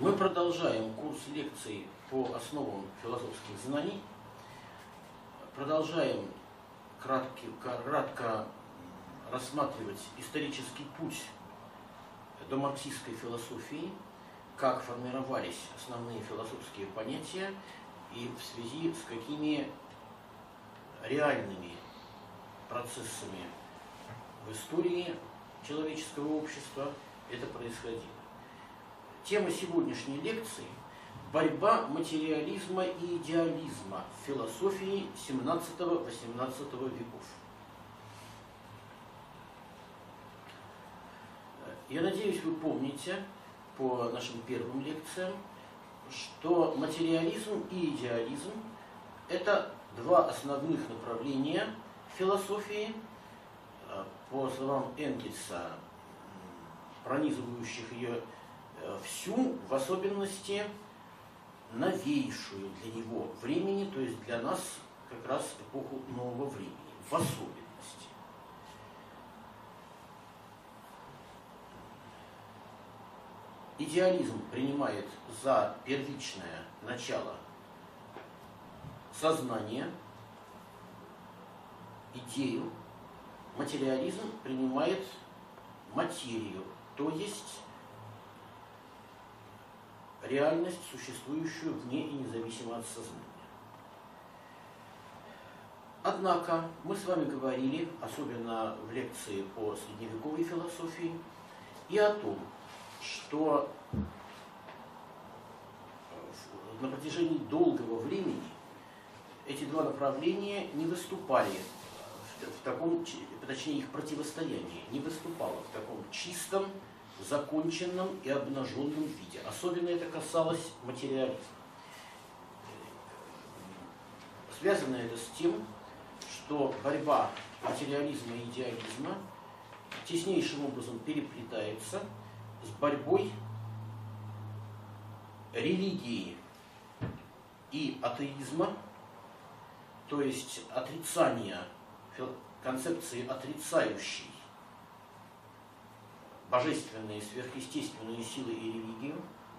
Мы продолжаем курс лекций по основам философских знаний. Продолжаем кратко рассматривать исторический путь до марксистской философии, как формировались основные философские понятия и в связи с какими реальными процессами в истории человеческого общества это происходило. Тема сегодняшней лекции – борьба материализма и идеализма в философии XVII-XVIII веков. Я надеюсь, вы помните по нашим первым лекциям, что материализм и идеализм – это два основных направления философии, по словам Энгельса, пронизывающих ее всю, в особенности новейшую для него времени, то есть для нас как раз эпоху нового времени, в особенности. Идеализм принимает за первичное начало сознание, идею, материализм принимает материю, то есть реальность, существующую вне и независимо от сознания. Однако мы с вами говорили, особенно в лекции по средневековой философии, и о том, что на протяжении долгого времени эти два направления не выступали в таком, точнее их противостояние не выступало в таком чистом, законченном и обнаженном виде. Особенно это касалось материализма. Связано это с тем, что борьба материализма и идеализма теснейшим образом переплетается с борьбой религии и атеизма, то есть отрицания, концепции отрицающей божественные, сверхъестественные силы и религию,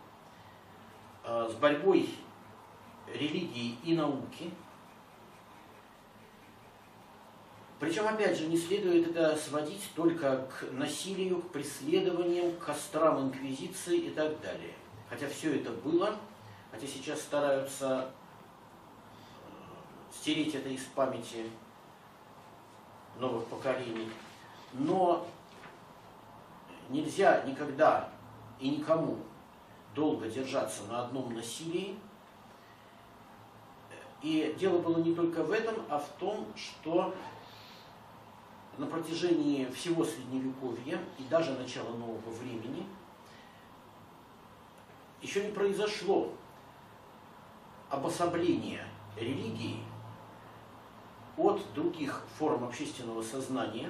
с борьбой религии и науки. Причем, опять же, не следует это сводить только к насилию, к преследованиям, к кострам инквизиции и так далее. Хотя все это было, хотя сейчас стараются стереть это из памяти новых поколений, но нельзя никогда и никому долго держаться на одном насилии. И дело было не только в этом, а в том, что на протяжении всего Средневековья и даже начала нового времени еще не произошло обособление религии от других форм общественного сознания.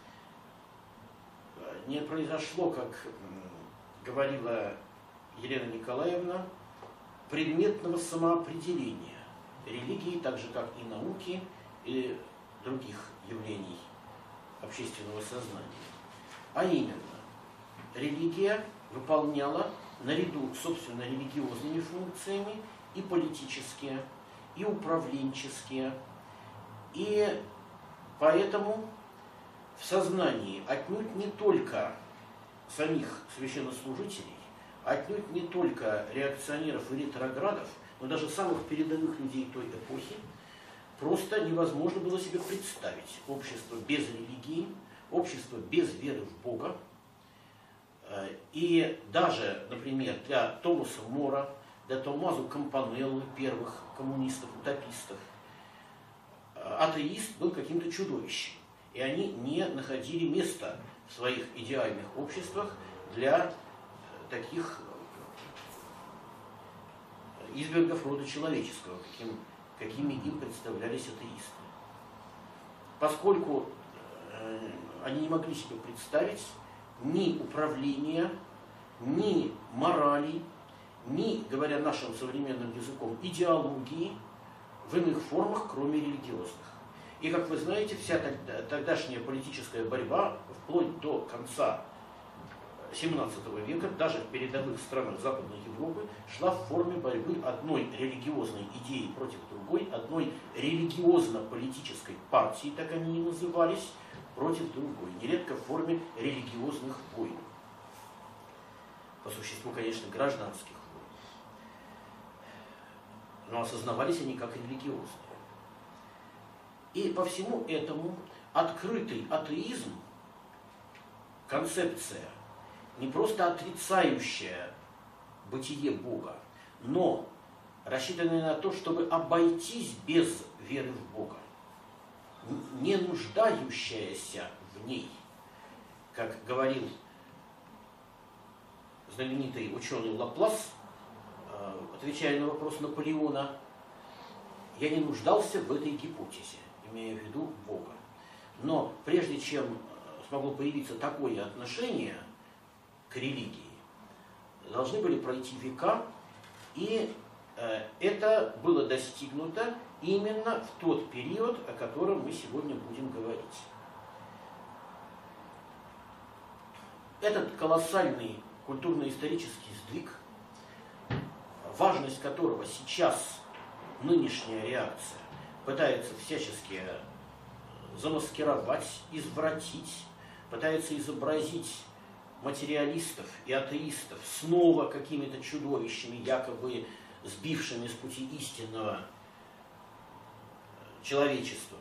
Не произошло, как говорила Елена Николаевна, предметного самоопределения религии, так же как и науки и других явлений общественного сознания. А именно, религия выполняла наряду с собственно религиозными функциями и политические, и управленческие, и поэтому в сознании отнюдь не только самих священнослужителей, отнюдь не только реакционеров и ретроградов, но даже самых передовых людей той эпохи, просто невозможно было себе представить общество без религии, общество без веры в Бога. И даже, например, для Томаса Мора, для Томмазо Кампанеллы, первых коммунистов-утопистов, атеист был каким-то чудовищем. И они не находили места в своих идеальных обществах для таких извергов рода человеческого, какими им представлялись атеисты. Поскольку они не могли себе представить ни управления, ни морали, ни, говоря нашим современным языком, идеологии в иных формах, кроме религиозных. И, как вы знаете, вся тогдашняя политическая борьба, вплоть до конца XVII века даже в передовых странах Западной Европы шла в форме борьбы одной религиозной идеи против другой, одной религиозно-политической партии, так они и назывались, против другой, нередко в форме религиозных войн. По существу, конечно, гражданских войн. Но осознавались они как религиозные. И по всему этому открытый атеизм, концепция, не просто отрицающая бытие Бога, но рассчитанная на то, чтобы обойтись без веры в Бога, не нуждающаяся в ней. Как говорил знаменитый ученый Лаплас, отвечая на вопрос Наполеона, я не нуждался в этой гипотезе, имея в виду Бога. Но прежде чем смогло появиться такое отношение к религии, должны были пройти века, и это было достигнуто именно в тот период, о котором мы сегодня будем говорить. Этот колоссальный культурно-исторический сдвиг, важность которого сейчас нынешняя реакция пытается всячески замаскировать, извратить, пытается изобразить материалистов и атеистов снова какими-то чудовищами, якобы сбившими с пути истинного человечества.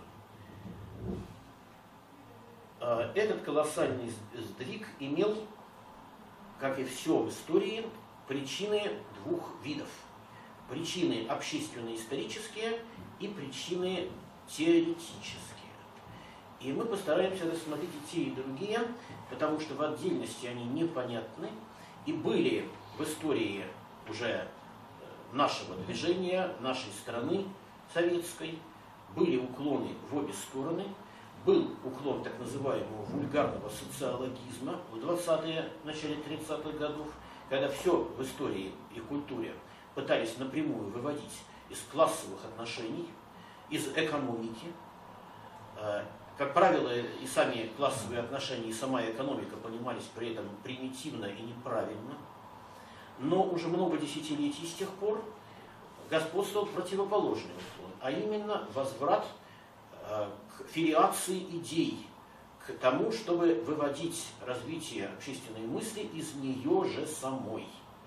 Этот колоссальный сдвиг имел, как и все в истории, причины двух видов. Причины общественно-исторические и причины теоретические. И мы постараемся рассмотреть и те, и другие, потому что в отдельности они непонятны и были в истории уже нашего движения, нашей страны советской, были уклоны в обе стороны. Был уклон так называемого вульгарного социологизма в 20-е, начале 30-х годов, когда все в истории и культуре пытались напрямую выводить из классовых отношений, из экономики. Как правило, и сами классовые отношения, и сама экономика понимались при этом примитивно и неправильно. Но уже много десятилетий с тех пор господствовал противоположный уклон, а именно возврат к филиации идей, к тому, чтобы выводить развитие общественной мысли из нее же самой.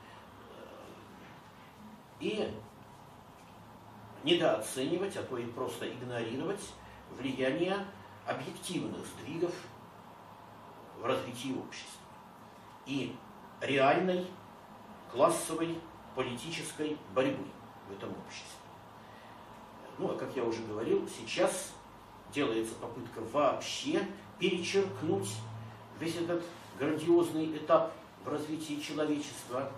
И недооценивать, а то и просто игнорировать влияние объективных сдвигов в развитии общества и реальной классовой политической борьбы в этом обществе. Ну, а как я уже говорил, сейчас делается попытка вообще перечеркнуть весь этот грандиозный этап в развитии человечества.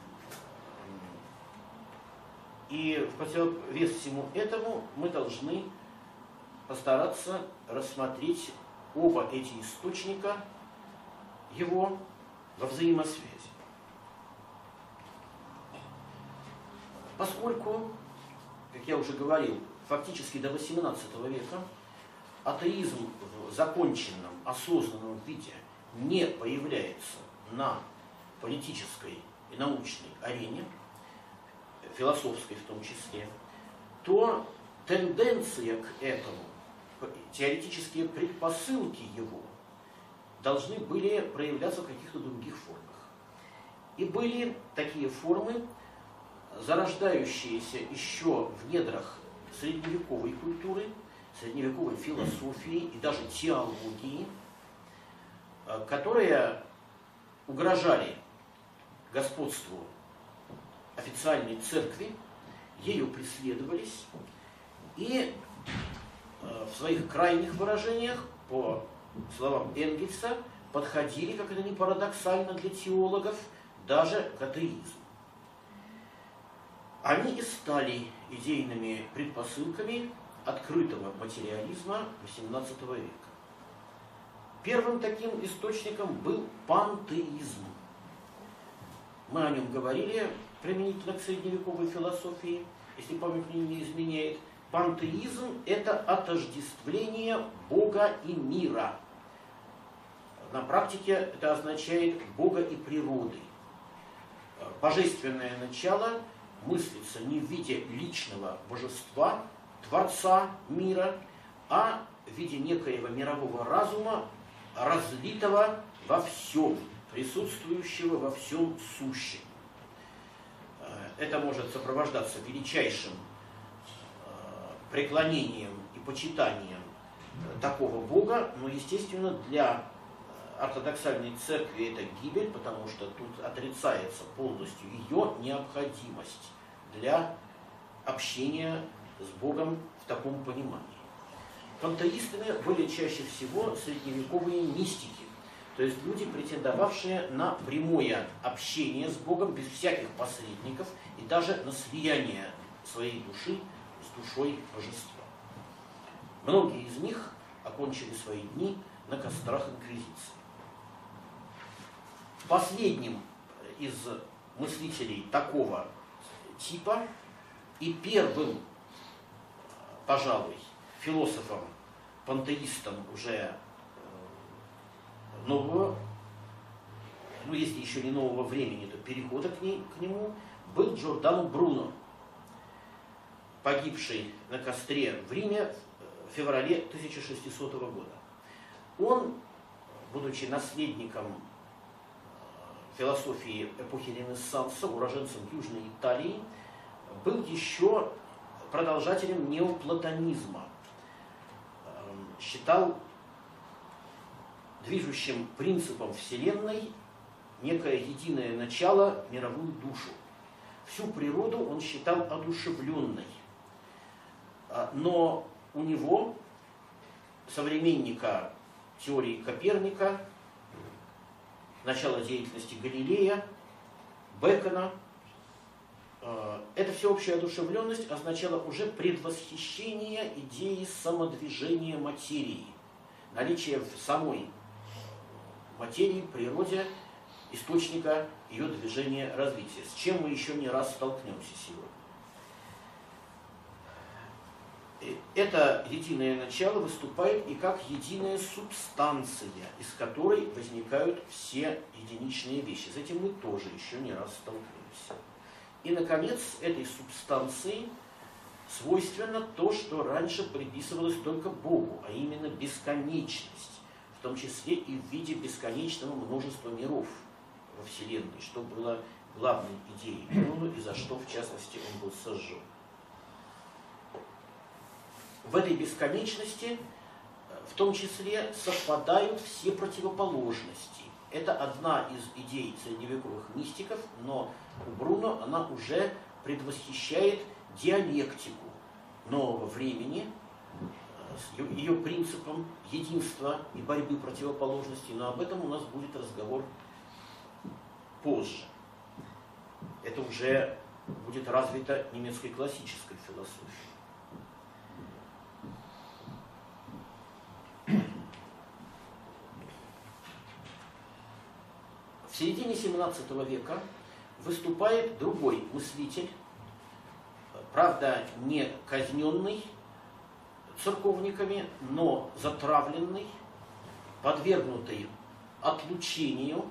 И в противовес всему этому мы должны постараться рассмотреть оба эти источника его во взаимосвязи. Поскольку, как я уже говорил, фактически до XVIII века атеизм в законченном, осознанном виде не появляется на политической и научной арене, философской в том числе, то тенденция к этому, теоретические предпосылки его должны были проявляться в каких-то других формах. И были такие формы, зарождающиеся еще в недрах средневековой культуры, средневековой философии и даже теологии, которые угрожали господству официальной церкви, ею преследовались и в своих крайних выражениях, по словам Энгельса, подходили, как это ни парадоксально для теологов, даже к атеизму. Они и стали идейными предпосылками открытого материализма XVIII века. Первым таким источником был пантеизм. Мы о нем говорили применительно к средневековой философии, если память мне не изменяет. Пантеизм – это отождествление Бога и мира. На практике это означает Бога и природы. Божественное начало мыслится не в виде личного божества, Творца мира, а в виде некоего мирового разума, разлитого во всем, присутствующего во всем сущем. Это может сопровождаться величайшим преклонением и почитанием такого Бога, но, естественно, для ортодоксальной церкви это гибель, потому что тут отрицается полностью ее необходимость для общения с Богом в таком понимании. Пантеистами были чаще всего средневековые мистики, то есть люди, претендовавшие на прямое общение с Богом без всяких посредников и даже на слияние своей души с душой божества. Многие из них окончили свои дни на кострах инквизиции. Последним из мыслителей такого типа и первым, пожалуй, философом, пантеистом уже нового, ну если еще не нового времени, то перехода к нему, был Джордано Бруно, погибший на костре в Риме в феврале 1600 года. Он, будучи наследником философии эпохи Ренессанса, уроженцем Южной Италии, был еще продолжателем неоплатонизма. Считал движущим принципом Вселенной некое единое начало, мировую душу. Всю природу он считал одушевленной. Но у него, современника теории Коперника, начала деятельности Галилея, Бэкона, эта всеобщая одушевленность означала уже предвосхищение идеи самодвижения материи, наличие в самой материи, природе, источника ее движения, развития, с чем мы еще не раз столкнемся сегодня. Это единое начало выступает и как единая субстанция, из которой возникают все единичные вещи. С этим мы тоже еще не раз столкнемся. И, наконец, этой субстанции свойственно то, что раньше приписывалось только Богу, а именно бесконечность, в том числе и в виде бесконечного множества миров во Вселенной, что было главной идеей Бруно и за что, в частности, он был сожжен. В этой бесконечности, в том числе, совпадают все противоположности. Это одна из идей средневековых мистиков, но у Бруно она уже предвосхищает диалектику нового времени с ее принципом единства и борьбы противоположностей, но об этом у нас будет разговор позже. Это уже будет развито немецкой классической философией. В середине XVII века выступает другой мыслитель, правда, не казненный церковниками, но затравленный, подвергнутый отлучению,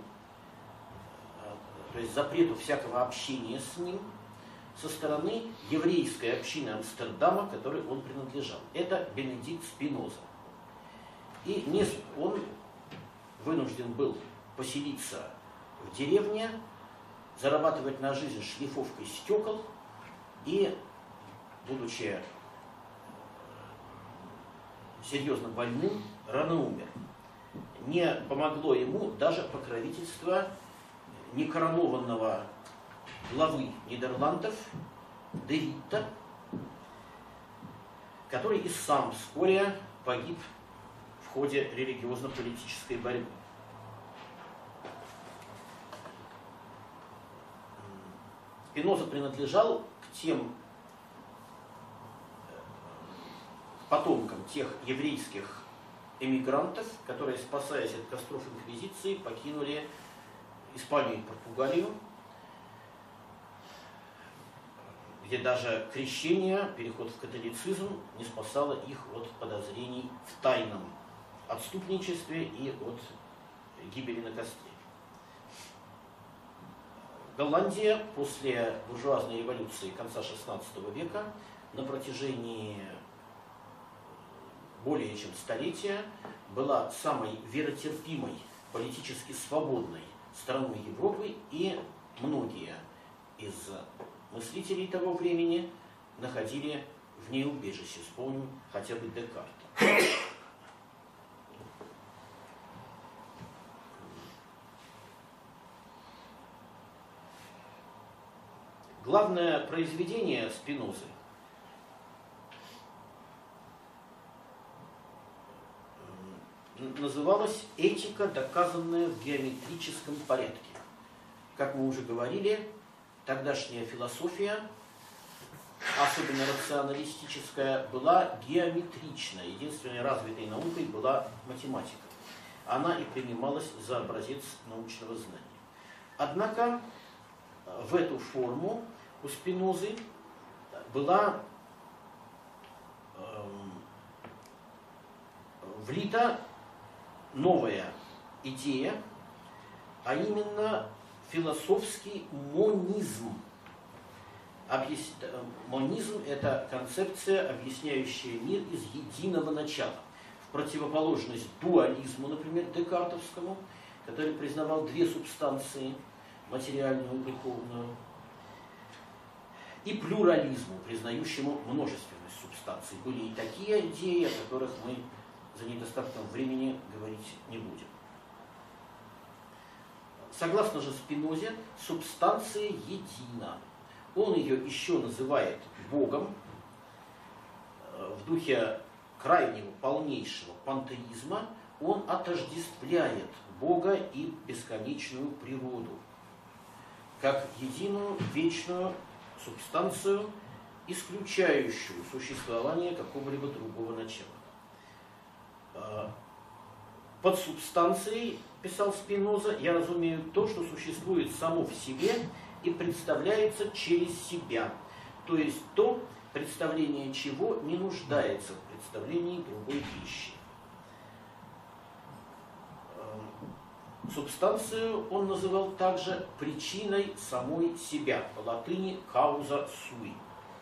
то есть запрету всякого общения с ним, со стороны еврейской общины Амстердама, которой он принадлежал. Это Бенедикт Спиноза. И он вынужден был поселиться в деревне, зарабатывать на жизнь шлифовкой стекол и, будучи серьезно больным, рано умер. Не помогло ему даже покровительство некоронованного главы Нидерландов де Витта, который и сам вскоре погиб в ходе религиозно-политической борьбы. Спиноза принадлежал к тем потомкам тех еврейских эмигрантов, которые, спасаясь от костров инквизиции, покинули Испанию и Португалию, где даже крещение, переход в католицизм не спасало их от подозрений в тайном отступничестве и от гибели на костре. Голландия после буржуазной революции конца XVI века на протяжении более чем столетия была самой веротерпимой, политически свободной страной Европы, и многие из мыслителей того времени находили в ней убежище. Вспомним хотя бы Декарта. Главное произведение Спинозы называлось «Этика, доказанная в геометрическом порядке». Как мы уже говорили, тогдашняя философия, особенно рационалистическая, была геометрична. Единственной развитой наукой была математика. Она и принималась за образец научного знания. Однако в эту форму у Спинозы была влита новая идея, а именно философский монизм. Монизм – это концепция, объясняющая мир из единого начала. В противоположность дуализму, например, декартовскому, который признавал две субстанции – материальную и духовную, и плюрализму, признающему множественность субстанций. Были и такие идеи, о которых мы за недостатком времени говорить не будем. Согласно же Спинозе, субстанция едина. Он ее еще называет Богом в духе крайнего, полнейшего пантеизма. Он отождествляет Бога и бесконечную природу как единую, вечную субстанцию, исключающую существование какого-либо другого начала. Под субстанцией, писал Спиноза, я разумею то, что существует само в себе и представляется через себя, то есть то, представление чего не нуждается в представлении другой вещи. Субстанцию он называл также причиной самой себя, по латыни causa sui.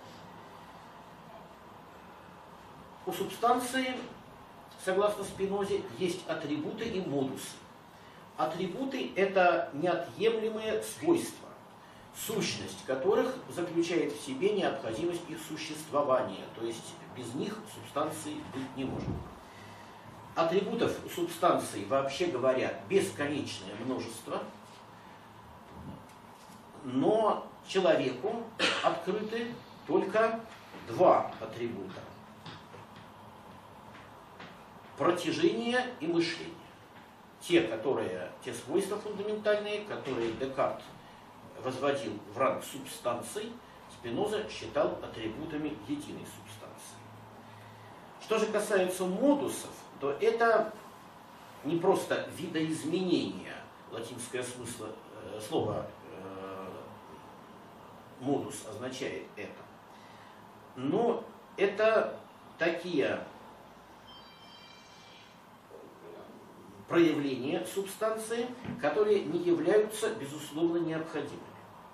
У субстанции, согласно Спинозе, есть атрибуты и модусы. Атрибуты – это неотъемлемые свойства, сущность которых заключает в себе необходимость их существования, то есть без них субстанции быть не может. Атрибутов у субстанции, вообще говоря, бесконечное множество, но человеку открыты только два атрибута – протяжение и мышление. Те свойства фундаментальные, которые Декарт возводил в ранг субстанций, Спиноза считал атрибутами единой субстанции. Что же касается модусов, то это не просто видоизменение, латинское слово модус означает это, но это такие проявления субстанции, которые не являются, безусловно, необходимыми.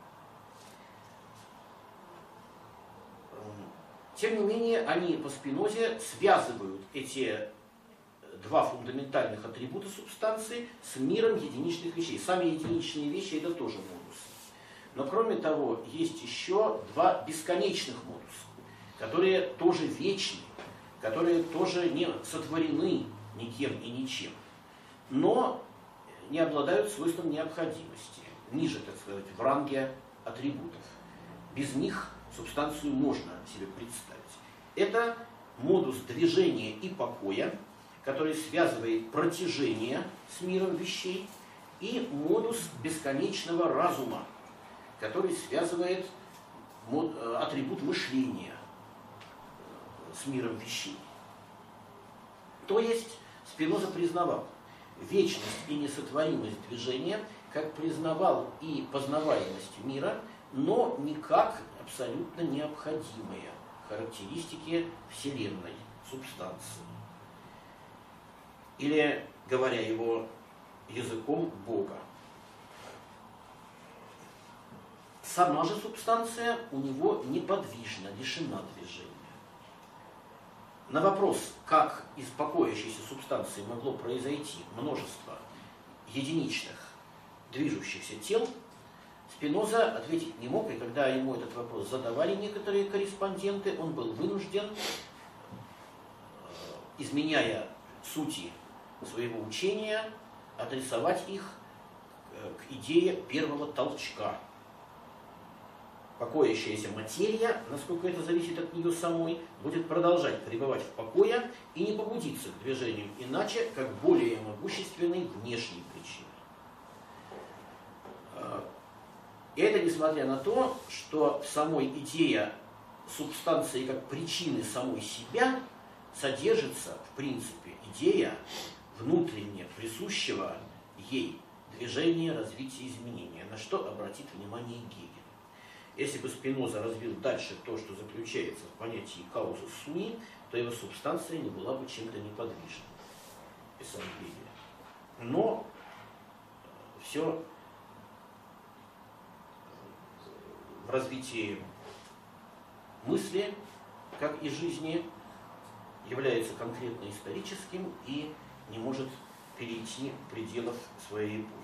Тем не менее, они по Спинозе связывают эти два фундаментальных атрибута субстанции с миром единичных вещей. Сами единичные вещи – это тоже модусы. Но кроме того, есть еще два бесконечных модуса, которые тоже вечны, которые тоже не сотворены никем и ничем, но не обладают свойством необходимости, ниже, так сказать, в ранге атрибутов. Без них субстанцию можно себе представить. Это модус движения и покоя, который связывает протяжение с миром вещей, и модус бесконечного разума, который связывает атрибут мышления с миром вещей. То есть Спиноза признавал вечность и несотворимость движения, как признавал и познаваемость мира, но не как абсолютно необходимые характеристики Вселенной, субстанции. Или, говоря его языком Бога. Сама же субстанция у него неподвижна, лишена движения. На вопрос, как из покоящейся субстанции могло произойти множество единичных движущихся тел, Спиноза ответить не мог, и когда ему этот вопрос задавали некоторые корреспонденты, он был вынужден, изменяя сути своего учения, адресовать их к идее первого толчка. Покоящаяся материя, насколько это зависит от нее самой, будет продолжать пребывать в покое и не побудиться к движениям иначе, как более могущественной внешней причиной. И это несмотря на то, что самой идея субстанции как причины самой себя содержится, в принципе, идея внутренне присущего ей движения, развития, изменения, на что обратит внимание Гегель. Если бы Спиноза развил дальше то, что заключается в понятии каузус суи, то его субстанция не была бы чем-то неподвижной, писал Гегель. Но все в развитии мысли, как и жизни, является конкретно историческим и не может перейти пределов своей эпохи.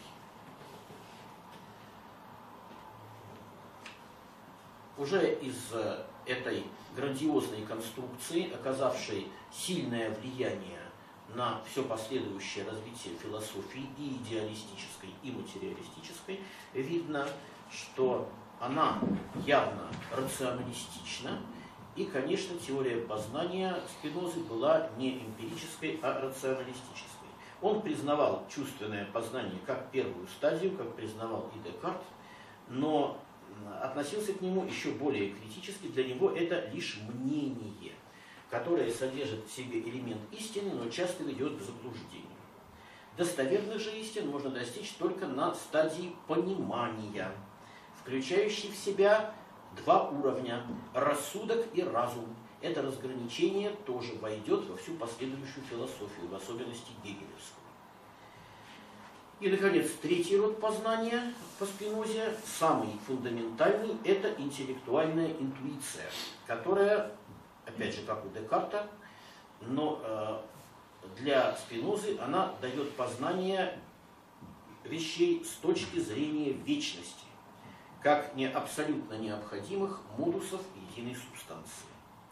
Уже из этой грандиозной конструкции, оказавшей сильное влияние на все последующее развитие философии и идеалистической, и материалистической, видно, что она явно рационалистична, и, конечно, теория познания Спинозы была не эмпирической, а рационалистической. Он признавал чувственное познание как первую стадию, как признавал и Декарт, но относился к нему еще более критически. Для него это лишь мнение, которое содержит в себе элемент истины, но часто ведет к заблуждению. Достоверных же истин можно достичь только на стадии понимания, включающей в себя два уровня – рассудок и разум. Это разграничение тоже войдет во всю последующую философию, в особенности гегелевскую. И, наконец, третий род познания по Спинозе, самый фундаментальный, это интеллектуальная интуиция, которая, опять же, как у Декарта, но для Спинозы она дает познание вещей с точки зрения вечности, как не абсолютно необходимых модусов единой субстанции.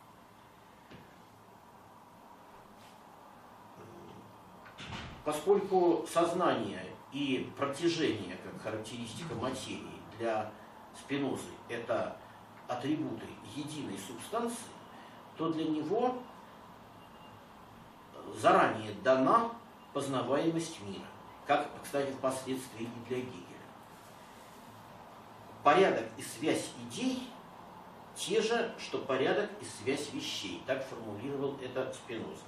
Поскольку сознание и протяжение, как характеристика материи, для Спинозы это атрибуты единой субстанции, то для него заранее дана познаваемость мира, как, кстати, впоследствии и для Гегеля. Порядок и связь идей те же, что порядок и связь вещей. Так формулировал это Спиноза.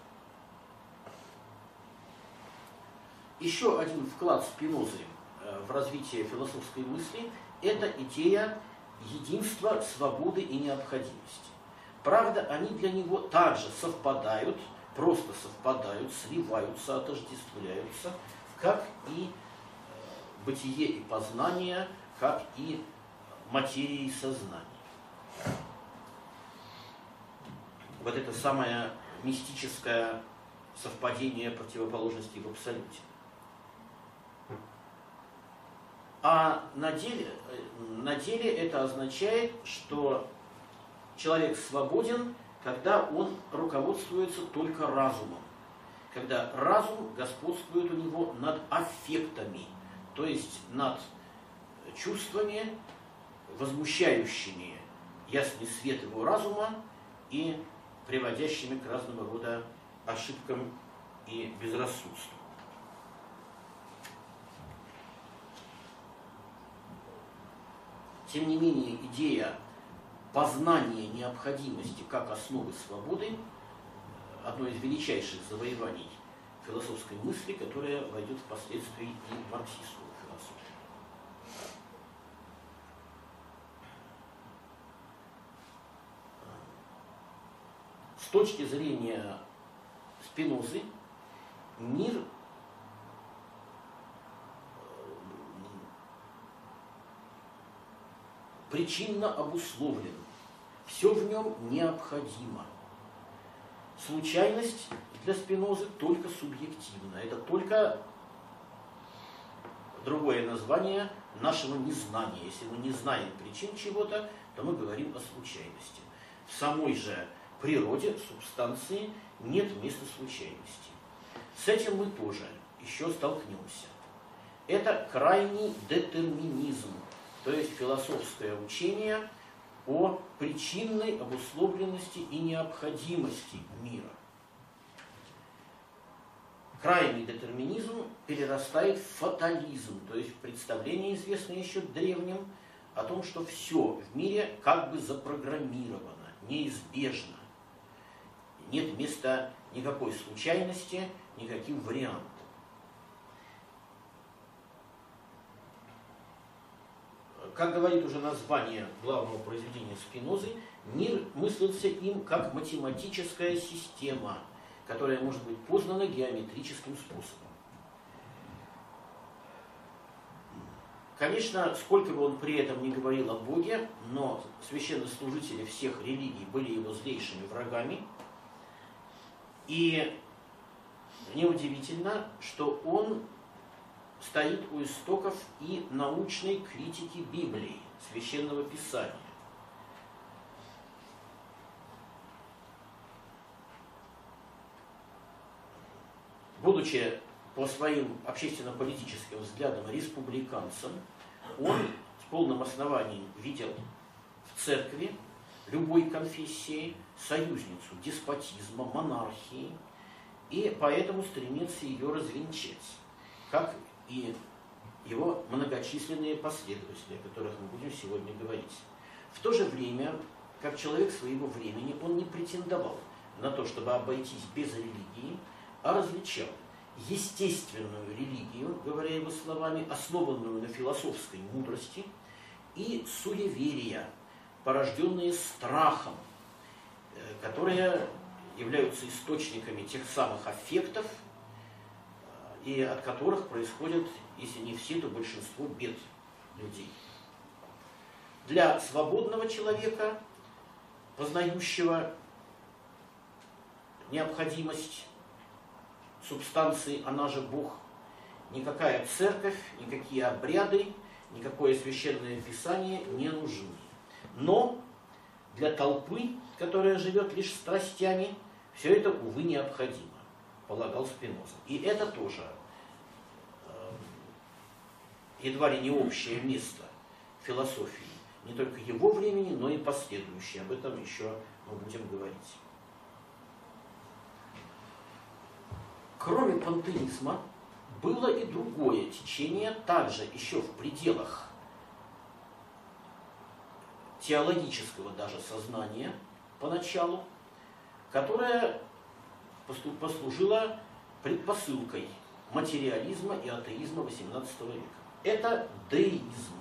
Еще один вклад Спинозы в развитие философской мысли – это идея единства, свободы и необходимости. Правда, они для него также совпадают, просто совпадают, сливаются, отождествляются, как и бытие и познание, как и материя и сознание. Вот это самое мистическое совпадение противоположностей в абсолюте. А на деле это означает, что человек свободен, когда он руководствуется только разумом, когда разум господствует у него над аффектами, то есть над чувствами, возмущающими ясный свет его разума и приводящими к разного рода ошибкам и безрассудству. Тем не менее, идея познания необходимости как основы свободы – одно из величайших завоеваний философской мысли, которая войдет впоследствии и в марксистскую философию. С точки зрения Спинозы, мир причинно обусловлен, все в нем необходимо. Случайность для Спинозы только субъективна. Это только другое название нашего незнания. Если мы не знаем причин чего-то, то мы говорим о случайности. В самой же природе, субстанции, нет места случайности. С этим мы тоже еще столкнемся. Это крайний детерминизм, то есть философское учение о причинной обусловленности и необходимости мира. Крайний детерминизм перерастает в фатализм, то есть в представление, известное еще древним, о том, что все в мире как бы запрограммировано, неизбежно. Нет места никакой случайности, никаким вариантам. Как говорит уже название главного произведения Спинозы, мир мыслился им как математическая система, которая может быть познана геометрическим способом. Конечно, сколько бы он при этом ни говорил о Боге, но священнослужители всех религий были его злейшими врагами. И неудивительно, что он стоит у истоков и научной критики Библии, Священного Писания. Будучи по своим общественно-политическим взглядам республиканцем, он с полным основанием видел в церкви любой конфессии союзницу деспотизма, монархии, и поэтому стремился ее развенчать, как и его многочисленные последователи, о которых мы будем сегодня говорить. В то же время, как человек своего времени, он не претендовал на то, чтобы обойтись без религии, а различал естественную религию, говоря его словами, основанную на философской мудрости, и суеверия, порожденные страхом, которые являются источниками тех самых аффектов, и от которых происходят, если не все, то большинство бед людей. Для свободного человека, познающего необходимость субстанции, она же Бог, никакая церковь, никакие обряды, никакое священное писание не нужны. Но для толпы, которая живет лишь страстями, все это, увы, необходимо, полагал Спиноза. И это тоже едва ли не общее место философии, не только его времени, но и последующей. Об этом еще мы будем говорить. Кроме пантеизма, было и другое течение, также еще в пределах теологического даже сознания поначалу, которое послужило предпосылкой материализма и атеизма XVIII века. Это деизм.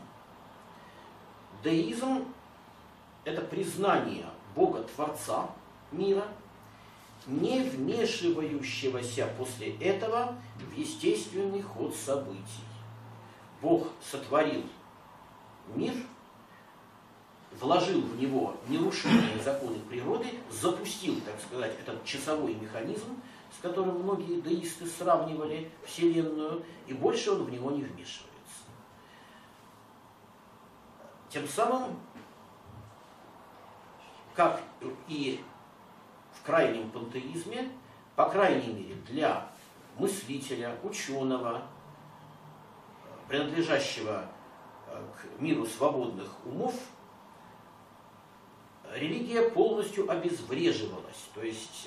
Деизм – это признание Бога-творца мира, не вмешивающегося после этого в естественный ход событий. Бог сотворил мир, вложил в него нерушимые законы природы, запустил, так сказать, этот часовой механизм, с которым многие деисты сравнивали Вселенную, и больше он в него не вмешивается. Тем самым, как и в крайнем пантеизме, по крайней мере для мыслителя, ученого, принадлежащего к миру свободных умов, религия полностью обезвреживалась. То есть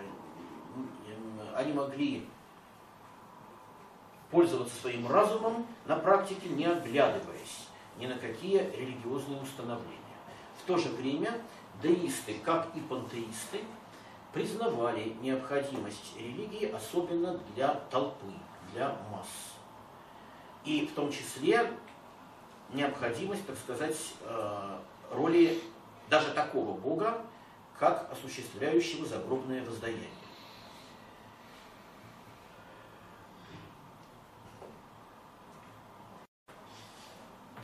они могли пользоваться своим разумом на практике, не оглядываясь ни на какие религиозные установления. В то же время деисты, как и пантеисты, признавали необходимость религии, особенно для толпы, для масс. И в том числе необходимость, так сказать, роли даже такого Бога, как осуществляющего загробное воздаяние.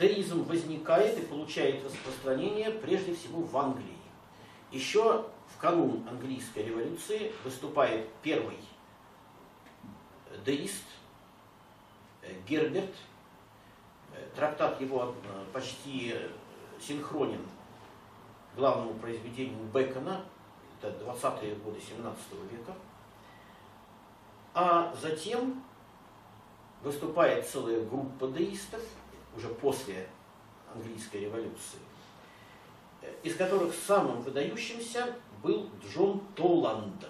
деизм возникает и получает распространение прежде всего в Англии. Еще в канун английской революции выступает первый деист Герберт. Трактат его почти синхронен главному произведению Бэкона, это 20-е годы 17 века. А затем выступает целая группа деистов, уже после английской революции, из которых самым выдающимся был Джон Толланд.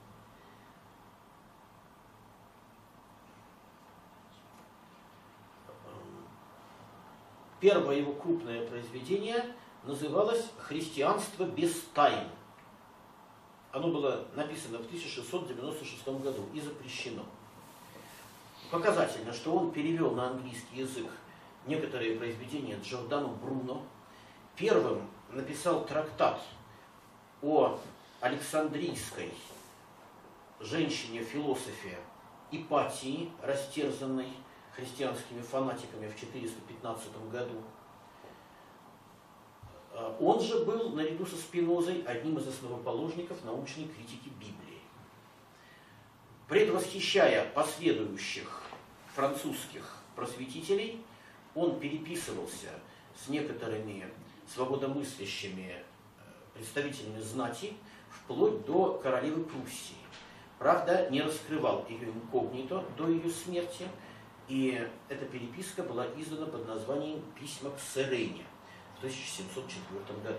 Первое его крупное произведение называлось «Христианство без тайн». Оно было написано в 1696 году и запрещено. Показательно, что он перевел на английский язык некоторые произведения Джордано Бруно. Первым написал трактат о Александрийской женщине-философе Ипатии, растерзанной христианскими фанатиками в 415 году. Он же был, наряду со Спинозой, одним из основоположников научной критики Библии. Предвосхищая последующих французских просветителей, он переписывался с некоторыми свободомыслящими представителями знати, вплоть до королевы Пруссии. Правда, не раскрывал ее инкогнито до ее смерти, и эта переписка была издана под названием «Письма к Серене» в 1704 году.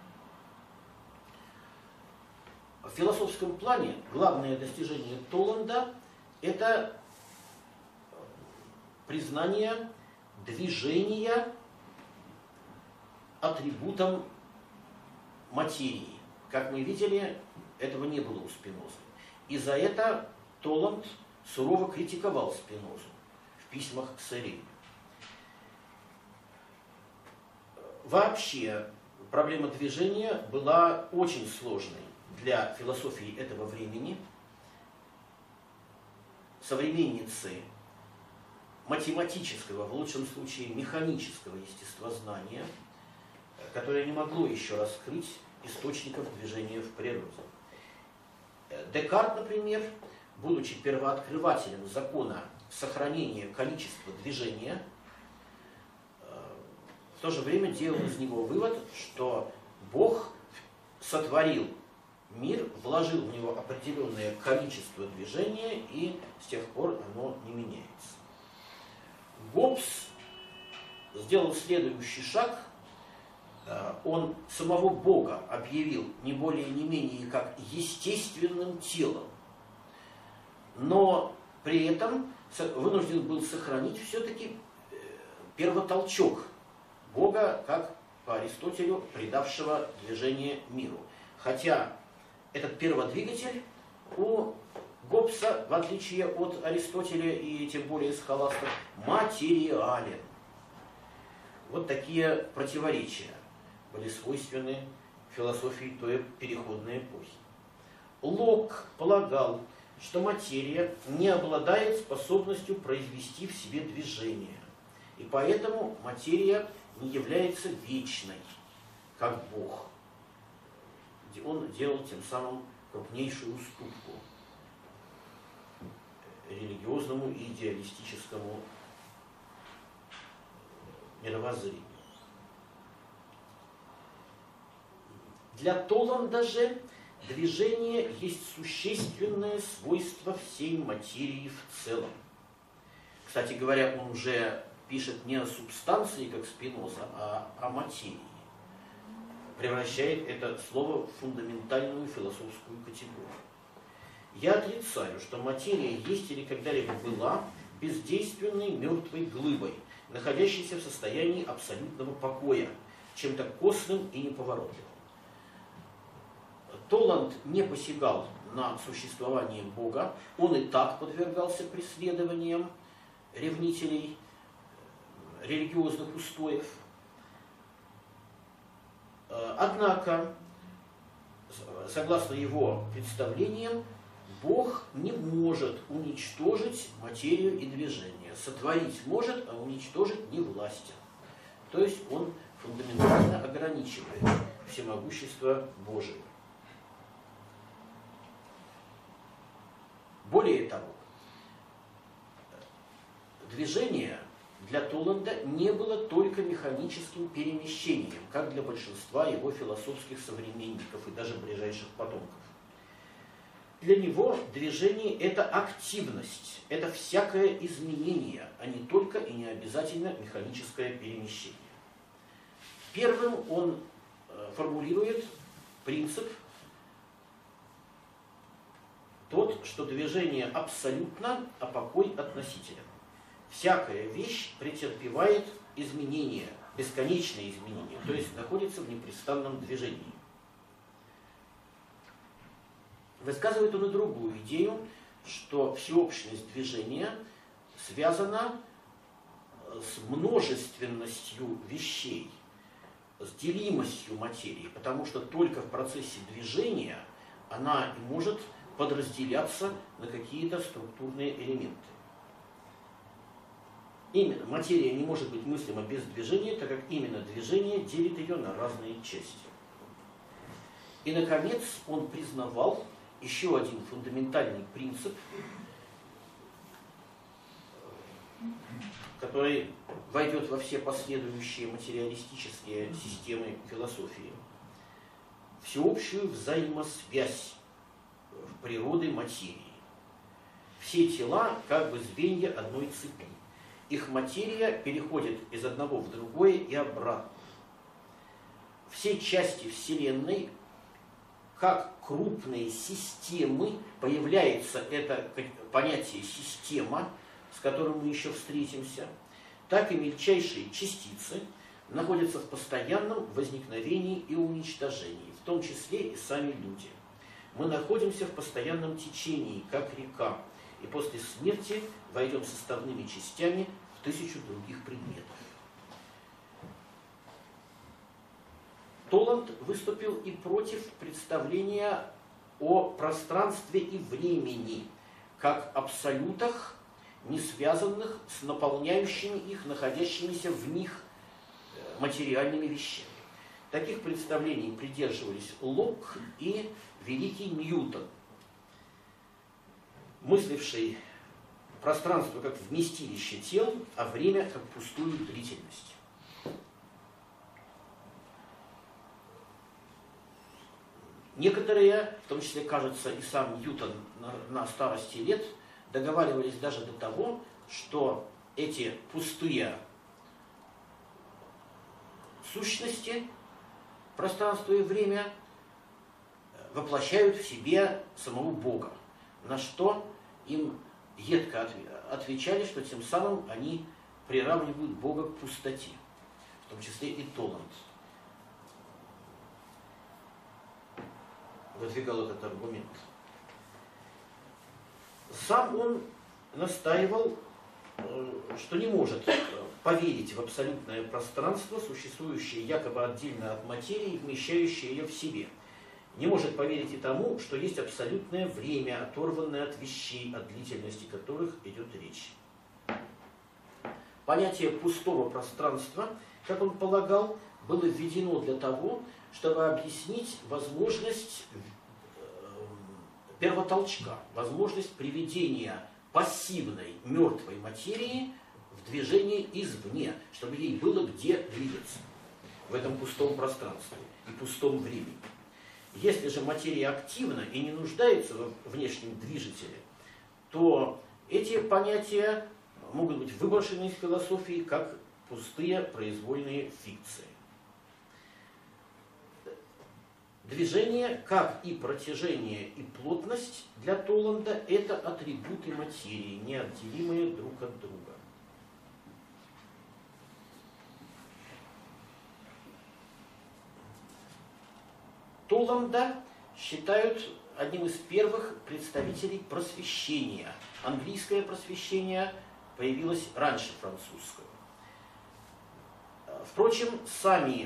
В философском плане главное достижение Толланда – это признание движения атрибутом материи. Как мы видели, этого не было у Спинозы. И за это Толланд сурово критиковал Спинозу в письмах к Серене. Вообще, проблема движения была очень сложной для философии этого времени. Современницы математического, в лучшем случае механического естествознания, которое не могло еще раскрыть источников движения в природе. Декарт, например, будучи первооткрывателем закона сохранения количества движения, в то же время делал из него вывод, что Бог сотворил мир, вложил в него определенное количество движения, и с тех пор оно не меняется. Гоббс сделал следующий шаг. Он самого Бога объявил не более не менее как естественным телом, но при этом вынужден был сохранить все-таки первотолчок Бога, как по Аристотелю, придавшего движение миру. Хотя этот перводвигатель у Гоббса, в отличие от Аристотеля и тем более схоластов, материален. Вот такие противоречия были свойственны философии той переходной эпохи. Локк полагал, что материя не обладает способностью произвести в себе движение, и поэтому материя не является вечной, как Бог. Он делал тем самым крупнейшую уступку религиозному и идеалистическому мировоззрению. Для Толланда же движение есть существенное свойство всей материи в целом. Кстати говоря, он уже пишет не о субстанции, как Спиноза, а о материи. Превращает это слово в фундаментальную философскую категорию. Я отрицаю, что материя есть или когда-либо была бездейственной мертвой глыбой, находящейся в состоянии абсолютного покоя, чем-то косным и неповоротливым. Толланд не посягал на существование Бога, он и так подвергался преследованиям ревнителей религиозных устоев. Однако, согласно его представлениям, Бог не может уничтожить материю и движение. Сотворить может, а уничтожить не властен. То есть он фундаментально ограничивает всемогущество Божие. Более того, движение для Толланда не было только механическим перемещением, как для большинства его философских современников и даже ближайших потомков. Для него движение – это активность, это всякое изменение, а не только и не обязательно механическое перемещение. Первым он формулирует принцип тот, что движение абсолютно, а покой относителен. Всякая вещь претерпевает изменения, бесконечные изменения, то есть находится в непрестанном движении. Высказывает он и другую идею, что всеобщность движения связана с множественностью вещей, с делимостью материи, потому что только в процессе движения она может подразделяться на какие-то структурные элементы. Именно материя не может быть мыслима без движения, так как именно движение делит ее на разные части. И, наконец, он признавал еще один фундаментальный принцип, который войдет во все последующие материалистические системы философии. Всеобщую взаимосвязь в природе материи. Все тела как бы звенья одной цепи. Их материя переходит из одного в другое и обратно. Все части Вселенной, как крупные системы, появляется это понятие «система», с которым мы еще встретимся, так и мельчайшие частицы находятся в постоянном возникновении и уничтожении, в том числе и сами люди. Мы находимся в постоянном течении, как река, и после смерти войдем составными частями в 1000 других предметов. Толланд выступил и против представления о пространстве и времени, как абсолютах, не связанных с наполняющими их, находящимися в них материальными вещами. Таких представлений придерживались Локк и великий Ньютон, мысливший пространство как вместилище тел, а время как пустую длительность. Некоторые, в том числе, кажется, и сам Ньютон на старости лет, договаривались даже до того, что эти пустые сущности, пространство и время, воплощают в себе самого Бога, на что им едко отвечали, что тем самым они приравнивают Бога к пустоте, в том числе и Толланд выдвигал этот аргумент. Сам он настаивал, что не может поверить в абсолютное пространство, существующее якобы отдельно от материи, вмещающее ее в себе. Не может поверить и тому, что есть абсолютное время, оторванное от вещей, о длительности которых идет речь. Понятие пустого пространства, как он полагал, было введено для того, чтобы объяснить возможность первотолчка, возможность приведения пассивной мертвой материи в движение извне, чтобы ей было где двигаться в этом пустом пространстве и пустом времени. Если же материя активна и не нуждается в внешнем движителе, то эти понятия могут быть выброшены из философии как пустые произвольные фикции. Движение, как и протяжение и плотность для Толланда, это атрибуты материи, неотделимые друг от друга. Толланда считают одним из первых представителей просвещения. Английское просвещение появилось раньше французского. Впрочем, сами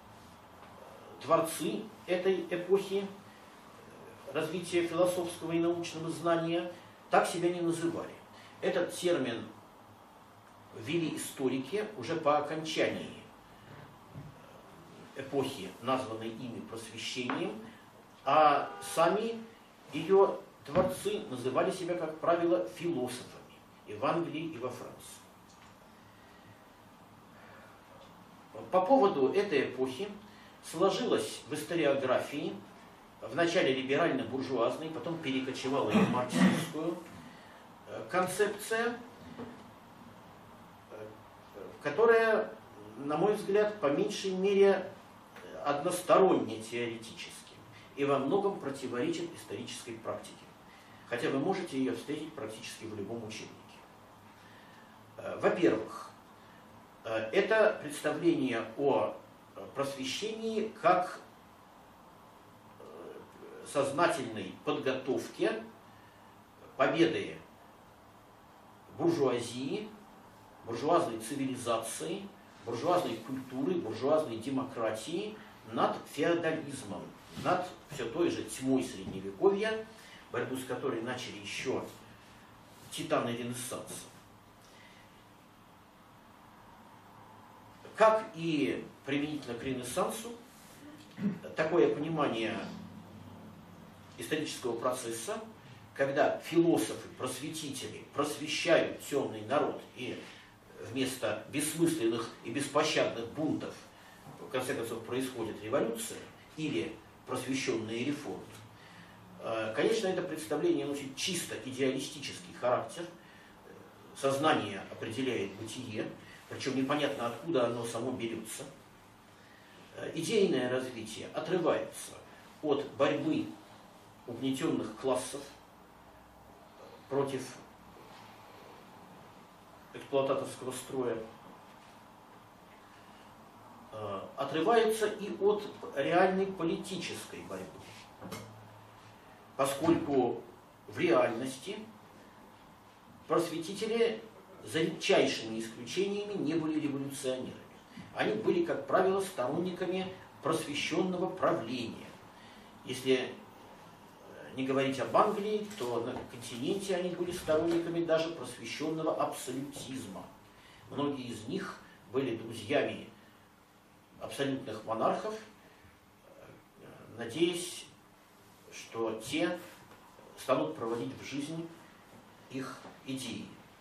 творцы этой эпохи развития философского и научного знания так себя не называли. Этот термин ввели историки уже по окончании эпохи, названной ими просвещением, а сами ее творцы называли себя, как правило, философами и в Англии, и во Франции. По поводу этой эпохи сложилась в историографии вначале либерально-буржуазной, потом перекочевала в марксистскую концепция, которая, на мой взгляд, по меньшей мере односторонне теоретически и во многом противоречит исторической практике. Хотя вы можете ее встретить практически в любом учебнике. Во-первых, это представление о просвещении как сознательной подготовке победы буржуазии, буржуазной цивилизации, буржуазной культуры, буржуазной демократии над феодализмом, над все той же тьмой Средневековья, борьбу с которой начали еще титаны Ренессанса. Как и применительно к Ренессансу, такое понимание исторического процесса, когда философы, просветители просвещают темный народ и вместо бессмысленных и беспощадных бунтов, в конце концов, происходит революция или просвещенные реформы. Конечно, это представление носит чисто идеалистический характер. Сознание определяет бытие, причем непонятно, откуда оно само берется. Идейное развитие отрывается от борьбы угнетенных классов против эксплуататорского строя, отрывается и от реальной политической борьбы, поскольку в реальности просветители за редчайшими исключениями не были революционерами. Они были, как правило, сторонниками просвещенного правления. Если не говорить об Англии, то на континенте они были сторонниками даже просвещенного абсолютизма. Многие из них были друзьями абсолютных монархов, надеясь, что те станут проводить в жизнь их идеи.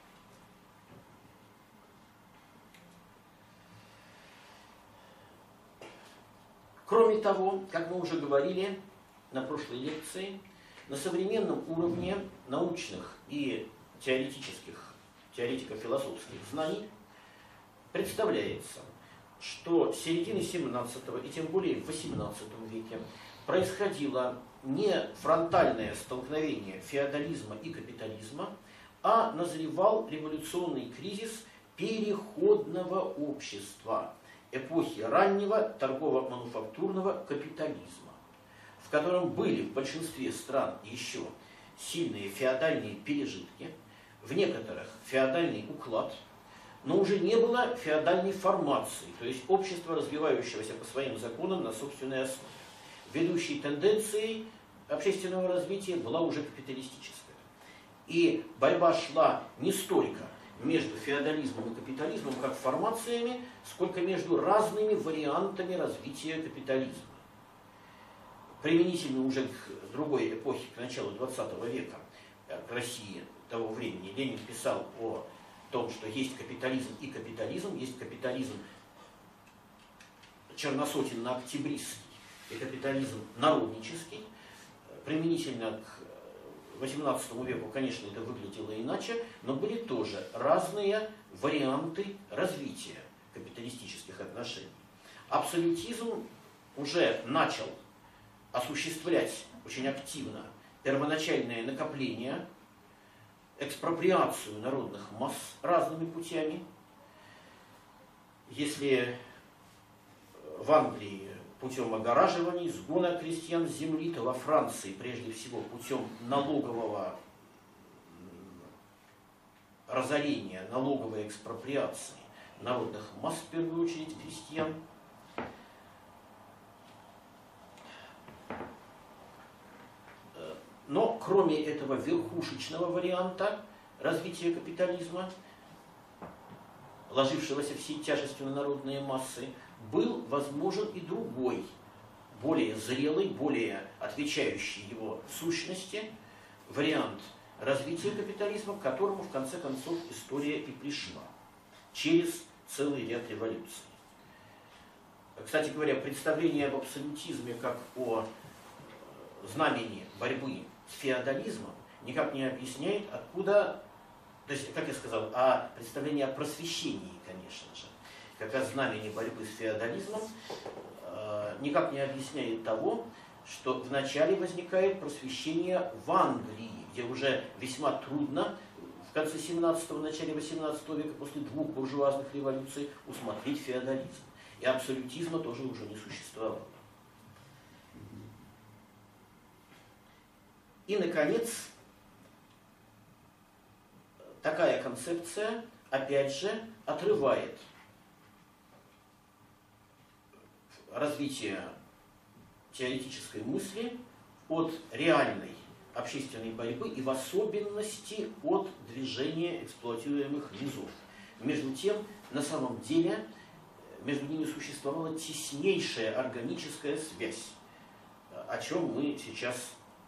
Кроме того, как мы уже говорили на прошлой лекции, на современном уровне научных и теоретико-философских знаний представляется, что с середины 17 и тем более в 18 веке происходило не фронтальное столкновение феодализма и капитализма, а назревал революционный кризис переходного общества, эпохи раннего торгово-мануфактурного капитализма, в котором были в большинстве стран еще сильные феодальные пережитки, в некоторых феодальный уклад, но уже не было феодальной формации, то есть общества, развивающегося по своим законам на собственной основе. Ведущей тенденцией общественного развития была уже капиталистическая. И борьба шла не столько между феодализмом и капитализмом как формациями, сколько между разными вариантами развития капитализма. Применительно уже к другой эпохе, к началу 20 века, к России того времени, Ленин писал о том, что есть капитализм и капитализм, есть капитализм черносотенно-октябристский и капитализм народнический. Применительно к XVIII веку, конечно, это выглядело иначе, но были тоже разные варианты развития капиталистических отношений. Абсолютизм уже начал осуществлять очень активно первоначальное накопление, экспроприацию народных масс разными путями. Если в Англии путем огораживания, сгона крестьян с земли, то во Франции прежде всего путем налогового разорения, налоговой экспроприации народных масс, в первую очередь крестьян. Но кроме этого верхушечного варианта развития капитализма, ложившегося всей тяжестью на народные массы, был возможен и другой, более зрелый, более отвечающий его сущности вариант развития капитализма, к которому в конце концов история и пришла через целый ряд революций. Кстати говоря, представление об абсолютизме как о знамени борьбы с феодализмом никак не объясняет, откуда, то есть, как я сказал, представление о просвещении, конечно же, как о знамени борьбы с феодализмом, никак не объясняет того, что вначале возникает просвещение в Англии, где уже весьма трудно в конце 17-го, начале 18 века, после двух буржуазных революций, усмотреть феодализм. И абсолютизма тоже уже не существовало. И, наконец, такая концепция, опять же, отрывает развитие теоретической мысли от реальной общественной борьбы и в особенности от движения эксплуатируемых низов. Между тем, на самом деле, между ними существовала теснейшая органическая связь, о чем мы сейчас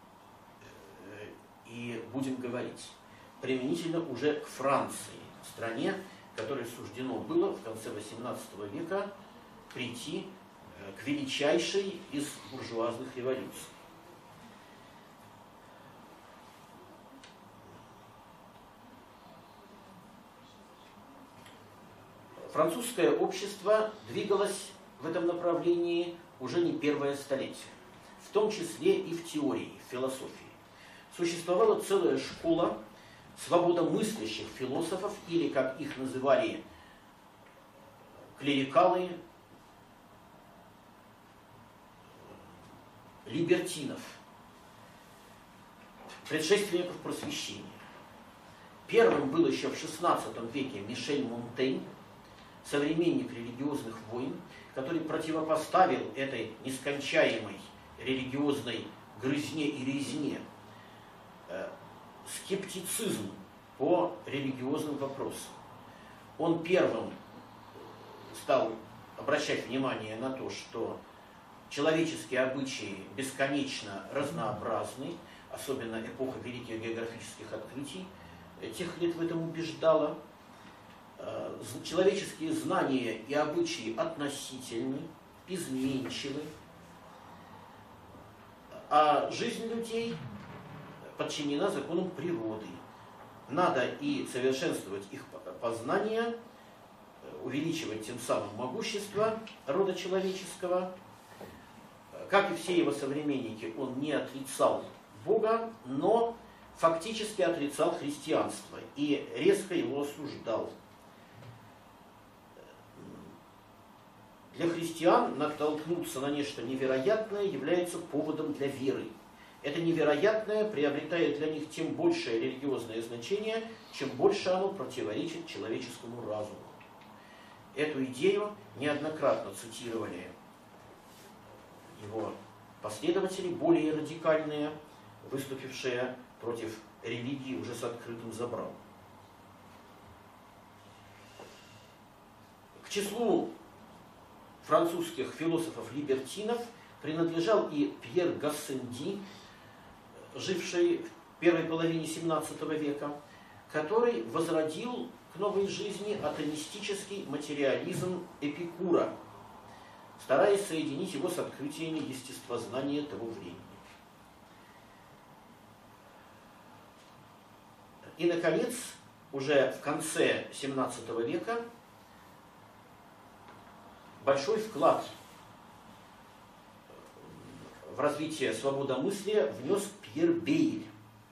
и будем говорить. Применительно уже к Франции, стране, которой суждено было в конце XVIII века прийти к величайшей из буржуазных революций. Французское общество двигалось в этом направлении уже не первое столетие, в том числе и в теории, в философии. Существовала целая школа свободомыслящих философов, или, как их называли клерикалы, либертинов, предшественников просвещения. Первым был еще в XVI веке Мишель Монтень, современник религиозных войн, который противопоставил этой нескончаемой религиозной грызне и резне скептицизм по религиозным вопросам. Он первым стал обращать внимание на то, что человеческие обычаи бесконечно разнообразны, особенно эпоха великих географических открытий тех лет в этом убеждала. Человеческие знания и обычаи относительны, изменчивы, а жизнь людей подчинена законам природы. Надо и совершенствовать их познание, увеличивать тем самым могущество рода человеческого. Как и все его современники, он не отрицал Бога, но фактически отрицал христианство и резко его осуждал. Для христиан натолкнуться на нечто невероятное является поводом для веры. Это невероятное приобретает для них тем большее религиозное значение, чем больше оно противоречит человеческому разуму. Эту идею неоднократно цитировали его последователи, более радикальные, выступившие против религии уже с открытым забралом. К числу французских философов-либертинов принадлежал и Пьер Гассенди, живший в первой половине XVII века, который возродил к новой жизни атеистический материализм Эпикура, стараясь соединить его с открытиями естествознания того времени. И, наконец, уже в конце XVII века большой вклад в развитие свободомыслия внес Пьер Бейль.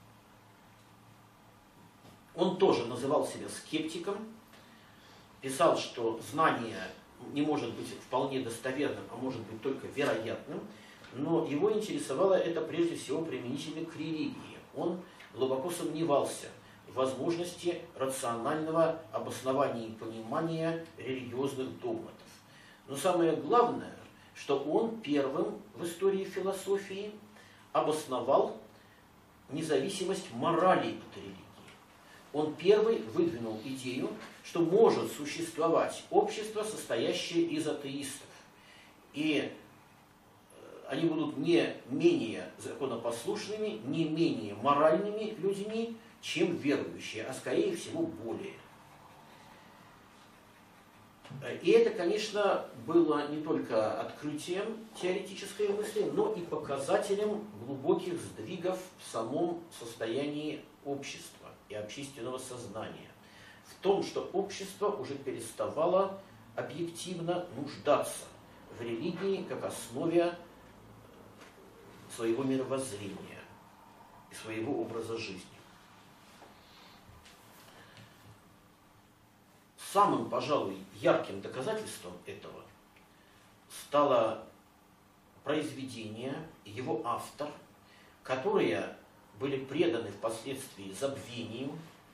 Он тоже называл себя скептиком, писал, что знание не может быть вполне достоверным, а может быть только вероятным, но его интересовало это прежде всего применительно к религии. Он глубоко сомневался в возможности рационального обоснования и понимания религиозных догматов. Но самое главное, что он первым в истории философии обосновал независимость морали от религии. Он первый выдвинул идею, что может существовать общество, состоящее из атеистов. и они будут не менее законопослушными, не менее моральными людьми, чем верующие, а скорее всего более. И это, конечно, было не только открытием теоретической мысли, но и показателем глубоких сдвигов в самом состоянии общества и общественного сознания. В том, что общество уже переставало объективно нуждаться в религии как основе своего мировоззрения и своего образа жизни. Самым, пожалуй, ярким доказательством этого стало произведение, его автор, которые были преданы впоследствии забвению,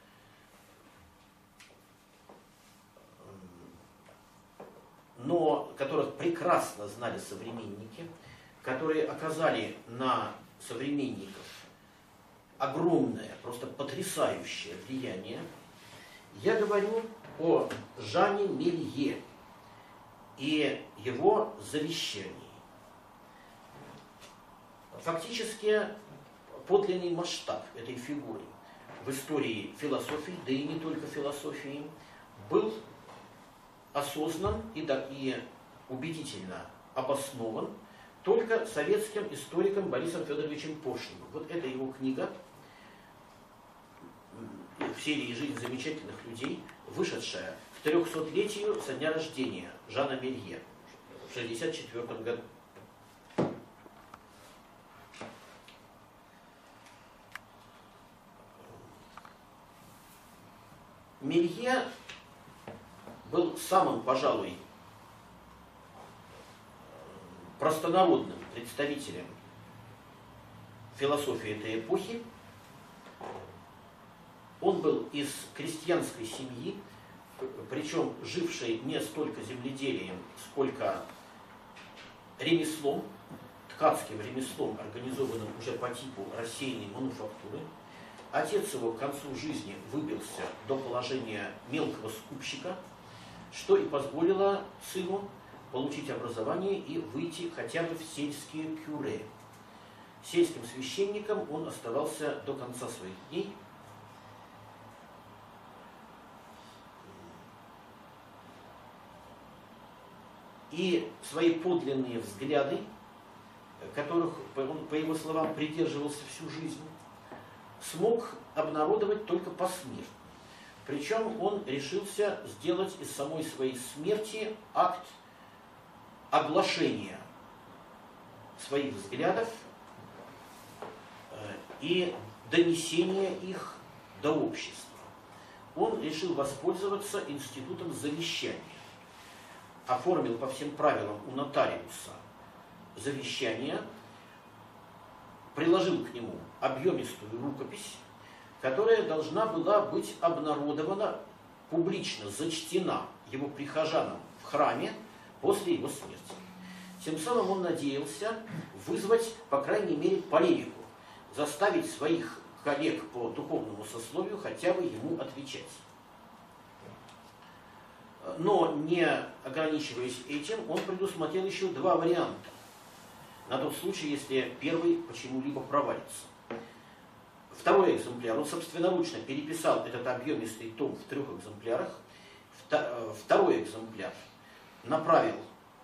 но которых прекрасно знали современники, которые оказали на современников огромное, просто потрясающее влияние. Я говорю о Жане Мелье и его завещании. Фактически подлинный масштаб этой фигуры в истории философии, да и не только философии, был осознан и убедительно обоснован только советским историком Борисом Федоровичем Поршневым. Вот это его книга в серии «Жизнь замечательных людей», вышедшая к 300-летию со дня рождения Жана Мелье в 1964 году. Мелье был самым, пожалуй, простонародным представителем философии этой эпохи. Он был из крестьянской семьи, причем живший не столько земледелием, сколько ремеслом, ткацким ремеслом, организованным уже по типу рассеянной мануфактуры. Отец его к концу жизни выбился до положения мелкого скупщика, что и позволило сыну получить образование и выйти хотя бы в сельские кюре. Сельским священником он оставался до конца своих дней. И свои подлинные взгляды, которых, по его словам, придерживался всю жизнь, смог обнародовать только посмертно. Причем он решился сделать из самой своей смерти акт оглашения своих взглядов и донесения их до общества. Он решил воспользоваться институтом завещания. Оформил по всем правилам у нотариуса завещание, приложил к нему объемистую рукопись, которая должна была быть обнародована, публично зачтена его прихожанам в храме после его смерти. Тем самым он надеялся вызвать, по крайней мере, полемику, заставить своих коллег по духовному сословию хотя бы ему отвечать. Но, не ограничиваясь этим, он предусмотрел еще два варианта, на тот случай, если первый почему-либо провалится. Второй экземпляр, он собственноручно переписал этот объемистый том в 3 экземплярах. Второй экземпляр направил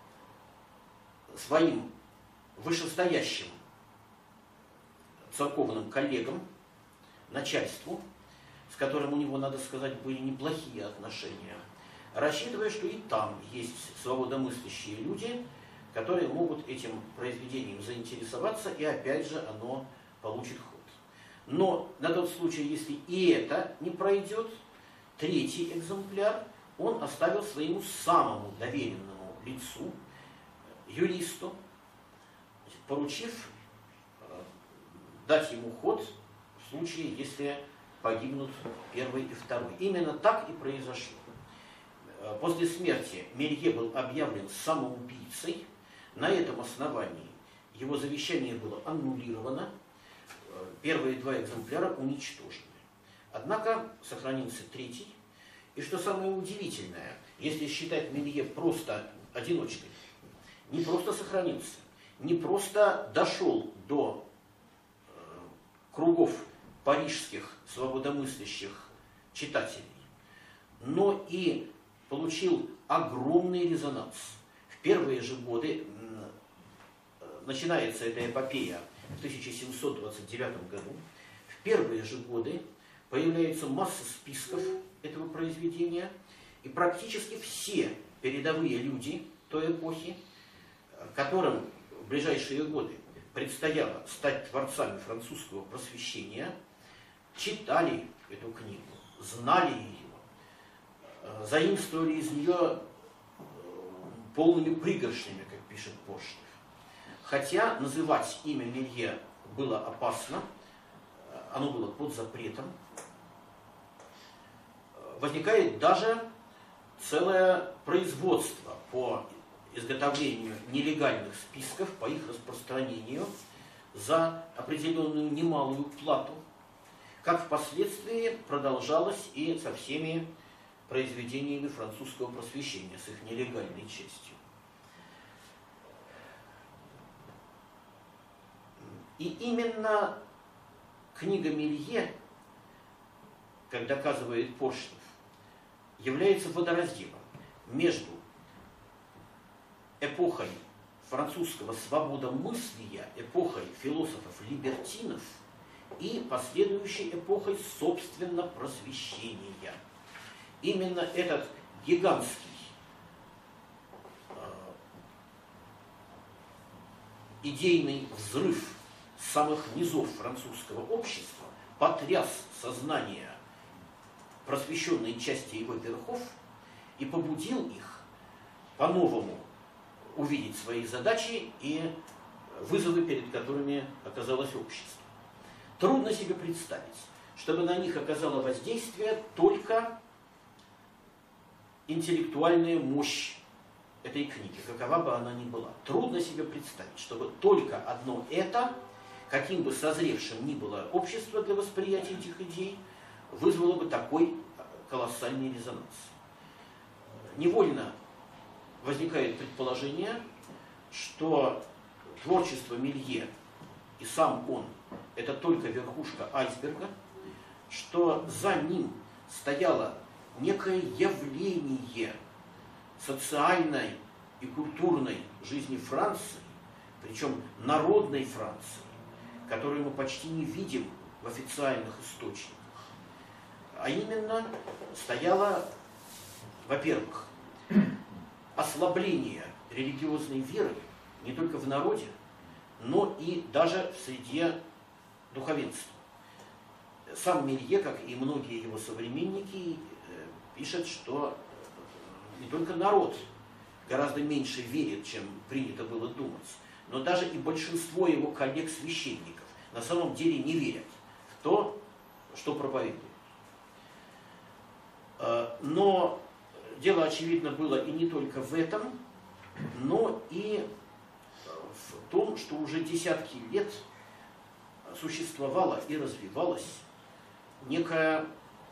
своим вышестоящим церковным коллегам, начальству, с которым у него, надо сказать, были неплохие отношения, рассчитывая, что и там есть свободомыслящие люди, которые могут этим произведением заинтересоваться, и опять же оно получит ход. Но на тот случай, если и это не пройдет, третий экземпляр он оставил своему самому доверенному лицу, юристу, поручив дать ему ход в случае, если погибнут первый и второй. Именно так и произошло. После смерти Мелье был объявлен самоубийцей. На этом основании его завещание было аннулировано. Первые 2 экземпляра уничтожены. Однако сохранился третий. И что самое удивительное, если считать Мелье просто одиночкой, не просто сохранился, не просто дошел до кругов парижских свободомыслящих читателей, но и получил огромный резонанс. В первые же годы, начинается эта эпопея в 1729 году, в первые же годы появляется масса списков этого произведения, и практически все передовые люди той эпохи, которым в ближайшие годы предстояло стать творцами французского просвещения, читали эту книгу, знали ее, заимствовали из нее полными пригоршнями, как пишет Поршнев. Хотя называть имя Мелье было опасно, оно было под запретом, возникает даже целое производство по изготовлению нелегальных списков, по их распространению за определенную немалую плату, как впоследствии продолжалось и со всеми произведениями французского просвещения, с их нелегальной частью. И именно книга Мелье, как доказывает Поршнев, является водоразделом между эпохой французского свободомыслия, эпохой философов-либертинов и последующей эпохой, собственно, просвещения. Именно этот гигантский идейный взрыв с самых низов французского общества потряс сознание просвещенной части его верхов и побудил их по-новому увидеть свои задачи и вызовы, перед которыми оказалось общество. Трудно себе представить, чтобы на них оказало воздействие только интеллектуальная мощь этой книги, какова бы она ни была. Трудно себе представить, чтобы только одно это, каким бы созревшим ни было общество для восприятия этих идей, вызвало бы такой колоссальный резонанс. Невольно возникает предположение, что творчество Мелье и сам он – это только верхушка айсберга, что за ним стояло некое явление социальной и культурной жизни Франции, причем народной Франции, которую мы почти не видим в официальных источниках. А именно стояло, во-первых, ослабление религиозной веры не только в народе, но и даже в среде духовенства. Сам Мелье, как и многие его современники, пишет, что не только народ гораздо меньше верит, чем принято было думать, но даже и большинство его коллег-священников на самом деле не верят в то, что проповедует. Но дело, очевидно, было и не только в этом, но и в том, что уже десятки лет существовала и развивалась некая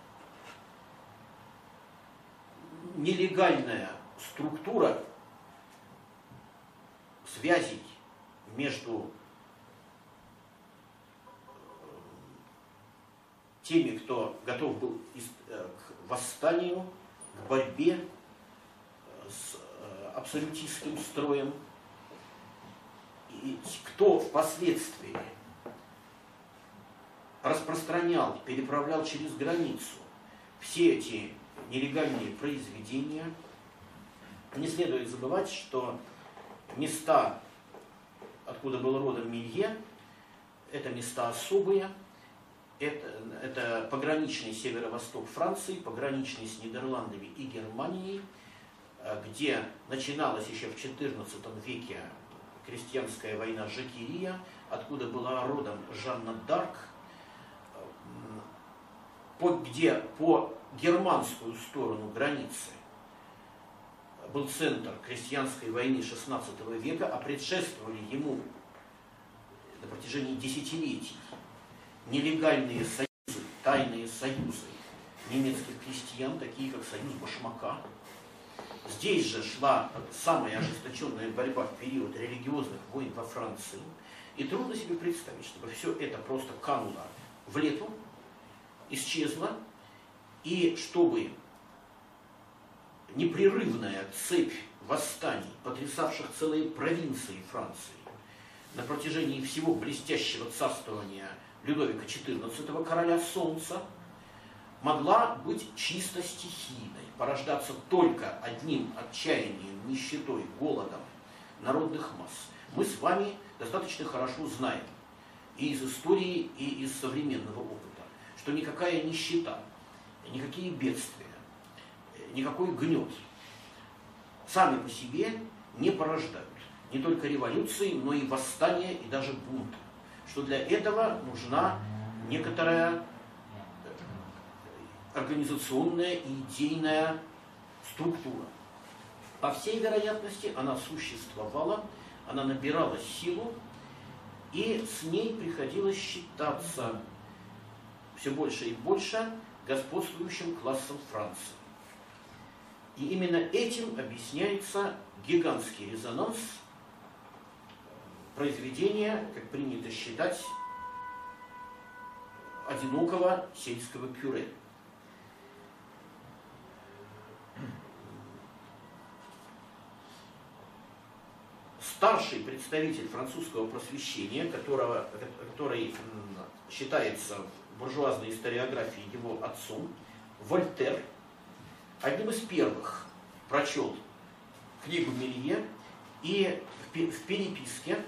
нелегальная структура связей между теми, кто готов был к восстанию, к борьбе с абсолютистским строем, и кто впоследствии распространял, переправлял через границу все эти нелегальные произведения. Не следует забывать, что места, откуда был родом Мелье, это места особые. Это пограничный северо-восток Франции, пограничный с Нидерландами и Германией, где начиналась еще в XIV веке крестьянская война Жакерия, откуда была родом Жанна д'Арк, где по германскую сторону границы был центр крестьянской войны XVI века, а предшествовали ему на протяжении десятилетий нелегальные союзы, тайные союзы немецких крестьян, такие как союз Башмака. Здесь же шла самая ожесточенная борьба в период религиозных войн во Франции. И трудно себе представить, чтобы все это просто кануло в лету, исчезло, и чтобы непрерывная цепь восстаний, потрясавших целые провинции Франции на протяжении всего блестящего царствования Людовика XIV, короля Солнца, могла быть чисто стихийной, порождаться только одним отчаянием, нищетой, голодом народных масс. Мы с вами достаточно хорошо знаем и из истории, и из современного опыта, что никакая нищета, никакие бедствия, никакой гнет сами по себе не порождают не только революции, но и восстания, и даже бунты. Что для этого нужна некоторая организационная и идейная структура. По всей вероятности, она существовала, она набирала силу, и с ней приходилось считаться все больше и больше господствующим классом Франции. И именно этим объясняется гигантский резонанс произведения, как принято считать, одинокого сельского кюре. Старший представитель французского просвещения, который считается в буржуазной историографии его отцом, Вольтер, одним из первых прочел книгу Мелье и в переписке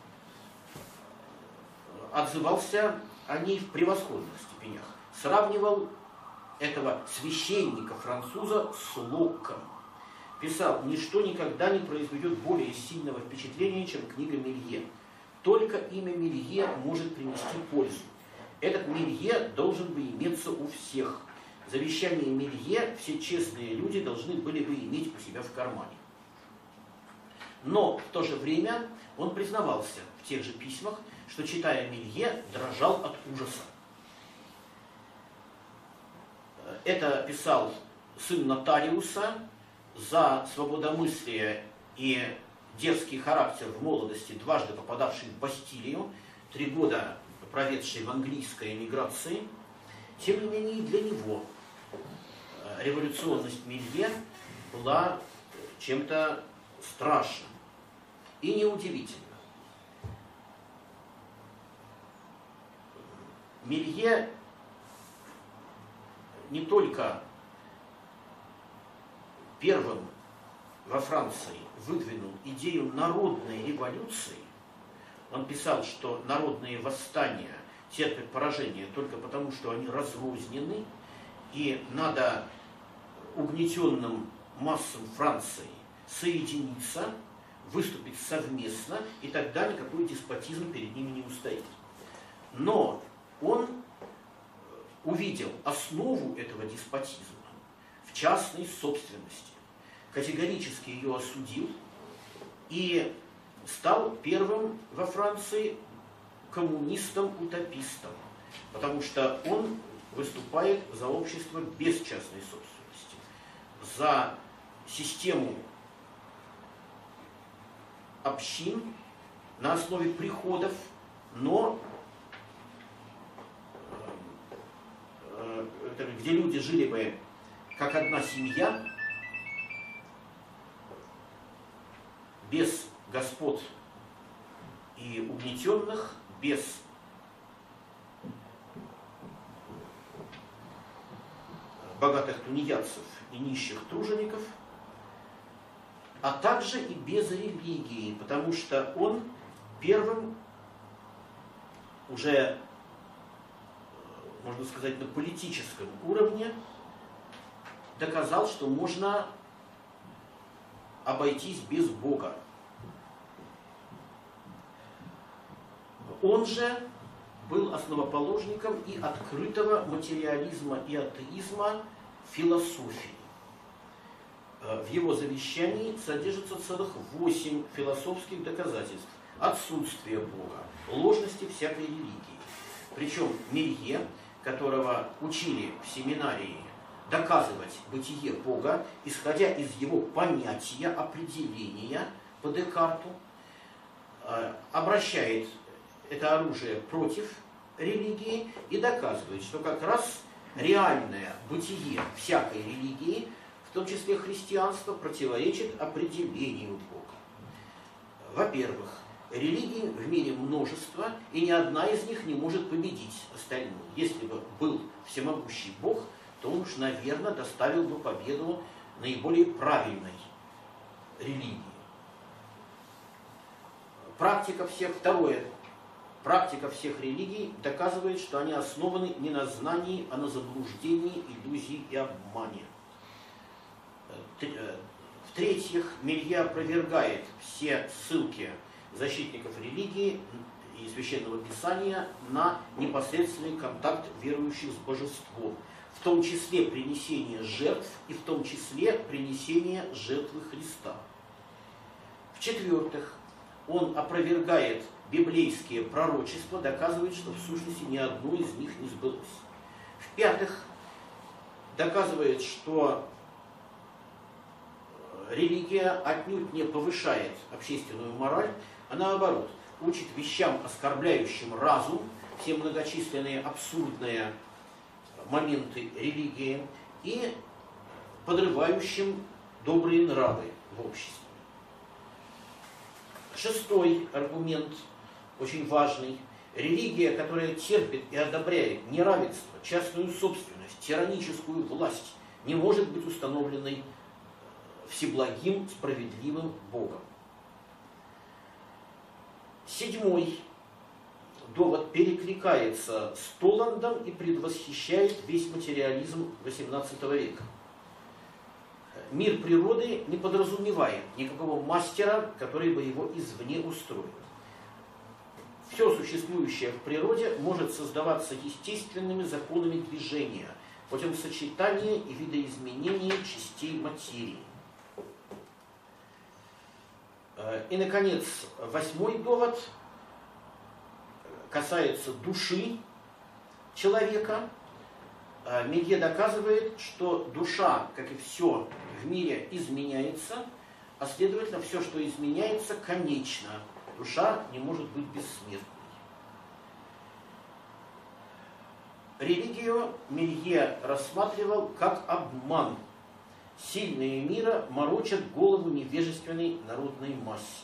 отзывался о ней в превосходных степенях. Сравнивал этого священника-француза с Локком. Писал: «Ничто никогда не произведет более сильного впечатления, чем книга Мелье. Только имя Мелье может принести пользу. Этот Мелье должен бы иметься у всех. Завещание Мелье все честные люди должны были бы иметь у себя в кармане». Но в то же время он признавался в тех же письмах, что, читая Мелье, дрожал от ужаса. Это писал сын нотариуса, за свободомыслие и дерзкий характер в молодости, дважды попадавший в Бастилию, 3 года проведший в английской эмиграции. Тем не менее, и для него революционность Мелье была чем-то страшным и неудивительным. Мелье не только первым во Франции выдвинул идею народной революции. Он писал, что народные восстания терпят поражение только потому, что они разрознены, и надо угнетенным массам Франции соединиться, выступить совместно, и тогда никакой деспотизм перед ними не устоит. Но он увидел основу этого деспотизма в частной собственности, категорически ее осудил и стал первым во Франции коммунистом-утопистом, потому что он выступает за общество без частной собственности, за систему общин на основе приходов, но где люди жили бы как одна семья, без господ и угнетенных, без богатых тунеядцев и нищих тружеников, а также и без религии, потому что он первым уже, можно сказать, на политическом уровне доказал, что можно обойтись без Бога. Он же был основоположником и открытого материализма и атеизма философии. В его завещании содержится целых 8 философских доказательств отсутствия Бога, ложности всякой религии. Причем Мелье, которого учили в семинарии доказывать бытие Бога, исходя из его понятия, определения по Декарту, обращает это оружие против религии и доказывает, что как раз реальное бытие всякой религии, в том числе христианства, противоречит определению Бога. Во-первых, религий в мире множество, и ни одна из них не может победить остальную. Если бы был всемогущий Бог, то он уж, наверное, доставил бы победу наиболее правильной религии. Второе. Практика всех религий доказывает, что они основаны не на знании, а на заблуждении, иллюзии и обмане. В-третьих, Мелье опровергает все ссылки защитников религии и Священного Писания на непосредственный контакт верующих с божеством, в том числе принесение жертв и в том числе принесение жертвы Христа. В-четвертых, он опровергает библейские пророчества, доказывает, что в сущности ни одно из них не сбылось. В-пятых, доказывает, что религия отнюдь не повышает общественную мораль, а наоборот, учит вещам, оскорбляющим разум, все многочисленные абсурдные моменты религии и подрывающим добрые нравы в обществе. Шестой аргумент, очень важный. Религия, которая терпит и одобряет неравенство, частную собственность, тираническую власть, не может быть установленной всеблагим, справедливым Богом. Седьмой довод перекликается с Толландом и предвосхищает весь материализм XVIII века. Мир природы не подразумевает никакого мастера, который бы его извне устроил. Все существующее в природе может создаваться естественными законами движения, путем сочетания и видоизменения частей материи. И, наконец, восьмой довод касается души человека. Мелье доказывает, что душа, как и все в мире, изменяется, а следовательно, все, что изменяется, конечно. Душа не может быть бессмертной. Религию Мелье рассматривал как обман. Сильные мира морочат голову невежественной народной массе.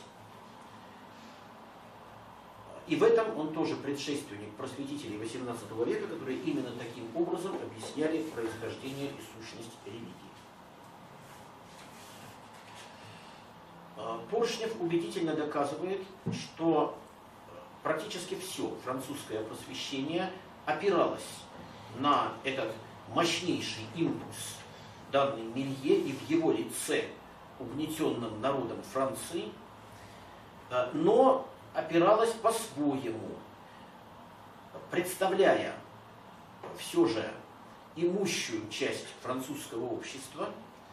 И в этом он тоже предшественник просветителей XVIII века, которые именно таким образом объясняли происхождение и сущность религии. Поршнев убедительно доказывает, что практически все французское просвещение опиралось на этот мощнейший импульс, данный Мелье и в его лице угнетенным народом Франции, но опиралась по-своему, представляя все же имущую часть французского общества.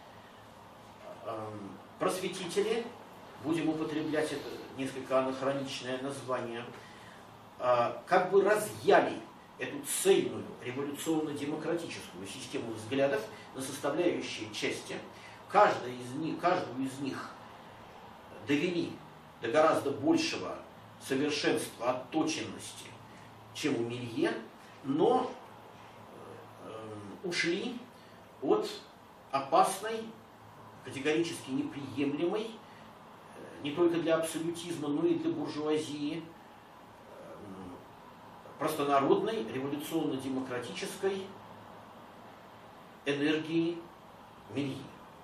Просветители, будем употреблять это несколько анахроничное название, как бы разъяли эту цельную революционно-демократическую систему взглядов на составляющие части. Каждую из них довели до гораздо большего совершенства, отточенности, чем у Мелье, но ушли от опасной, категорически неприемлемой, не только для абсолютизма, но и для буржуазии, простонародной, революционно-демократической энергии Мелье.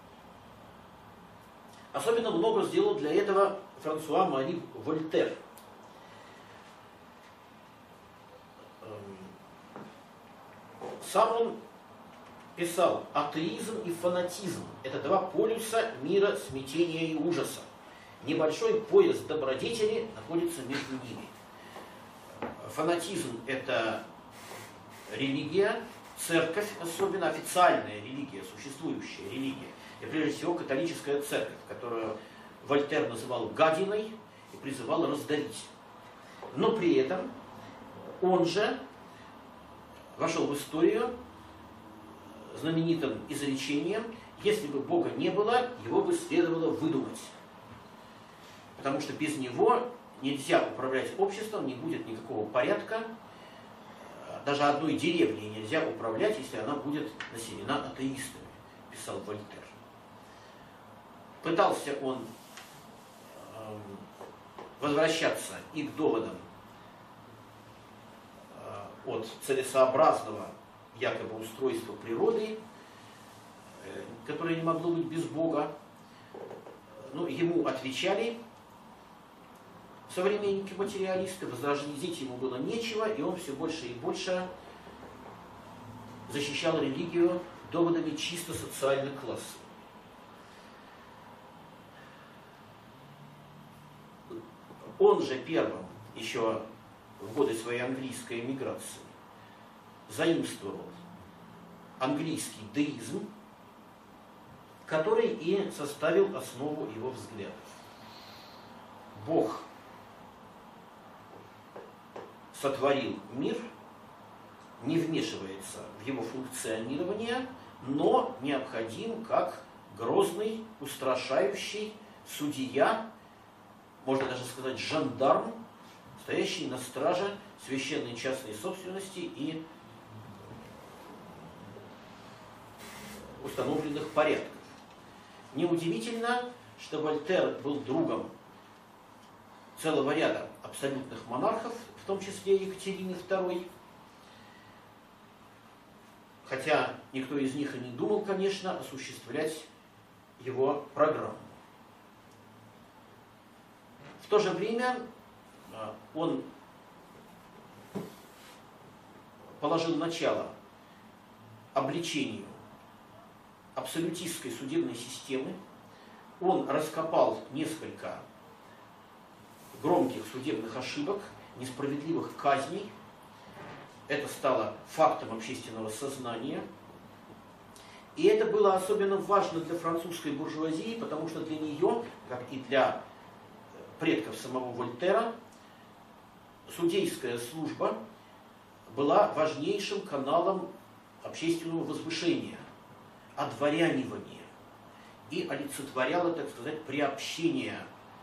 Особенно много сделал для этого Франсуа Мари Вольтер. Сам он писал: атеизм и фанатизм – это два полюса мира смятения и ужаса. Небольшой пояс добродетели находится между ними. Фанатизм – это религия, церковь, особенно официальная религия, существующая религия, и прежде всего католическая церковь, которую Вольтер называл гадиной и призывал раздавить. Но при этом он же вошел в историю знаменитым изречением: если бы Бога не было, его бы следовало выдумать. Потому что без него нельзя управлять обществом, не будет никакого порядка. Даже одной деревней нельзя управлять, если она будет населена атеистами, писал Вольтер. Пытался он возвращаться и к доводам от целесообразного якобы устройства природы, которое не могло быть без Бога. Но ему отвечали современники-материалисты, возразить ему было нечего, и он все больше и больше защищал религию доводами чисто социальных классов. Он же первым, еще в годы своей английской эмиграции, заимствовал английский деизм, который и составил основу его взглядов. Бог сотворил мир, не вмешивается в его функционирование, но необходим как грозный, устрашающий судья, можно даже сказать жандарм, стоящий на страже священной частной собственности и установленных порядков. Неудивительно, что Вольтер был другом целого ряда абсолютных монархов, в том числе Екатерины II, хотя никто из них и не думал, конечно, осуществлять его программу. В то же время он положил начало обличению абсолютистской судебной системы. Он раскопал несколько громких судебных ошибок, несправедливых казней. Это стало фактом общественного сознания. И это было особенно важно для французской буржуазии, потому что для нее, как и для предков самого Вольтера, судейская служба была важнейшим каналом общественного возвышения, одворянивания и олицетворяла, так сказать, приобщение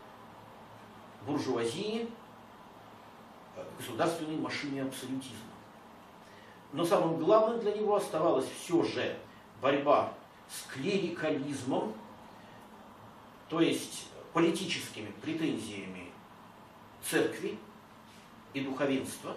буржуазии к государственной машине абсолютизма. Но самым главным для него оставалась все же борьба с клерикализмом, то есть политическими претензиями церкви и духовенства.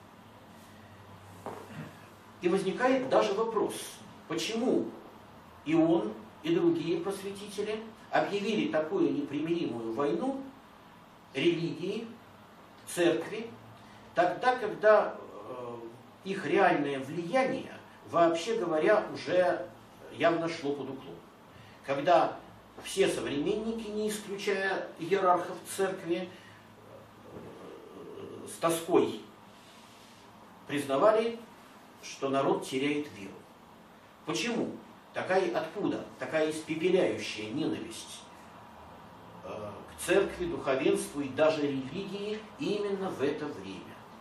И возникает даже вопрос, почему и он, и другие просветители объявили такую непримиримую войну религии, церкви, тогда, когда их реальное влияние, вообще говоря, уже явно шло под уклон. Когда все современники, не исключая иерархов церкви, с тоской признавали, что народ теряет веру. Почему? Откуда такая испепеляющая ненависть к церкви, духовенству и даже религии именно в это время?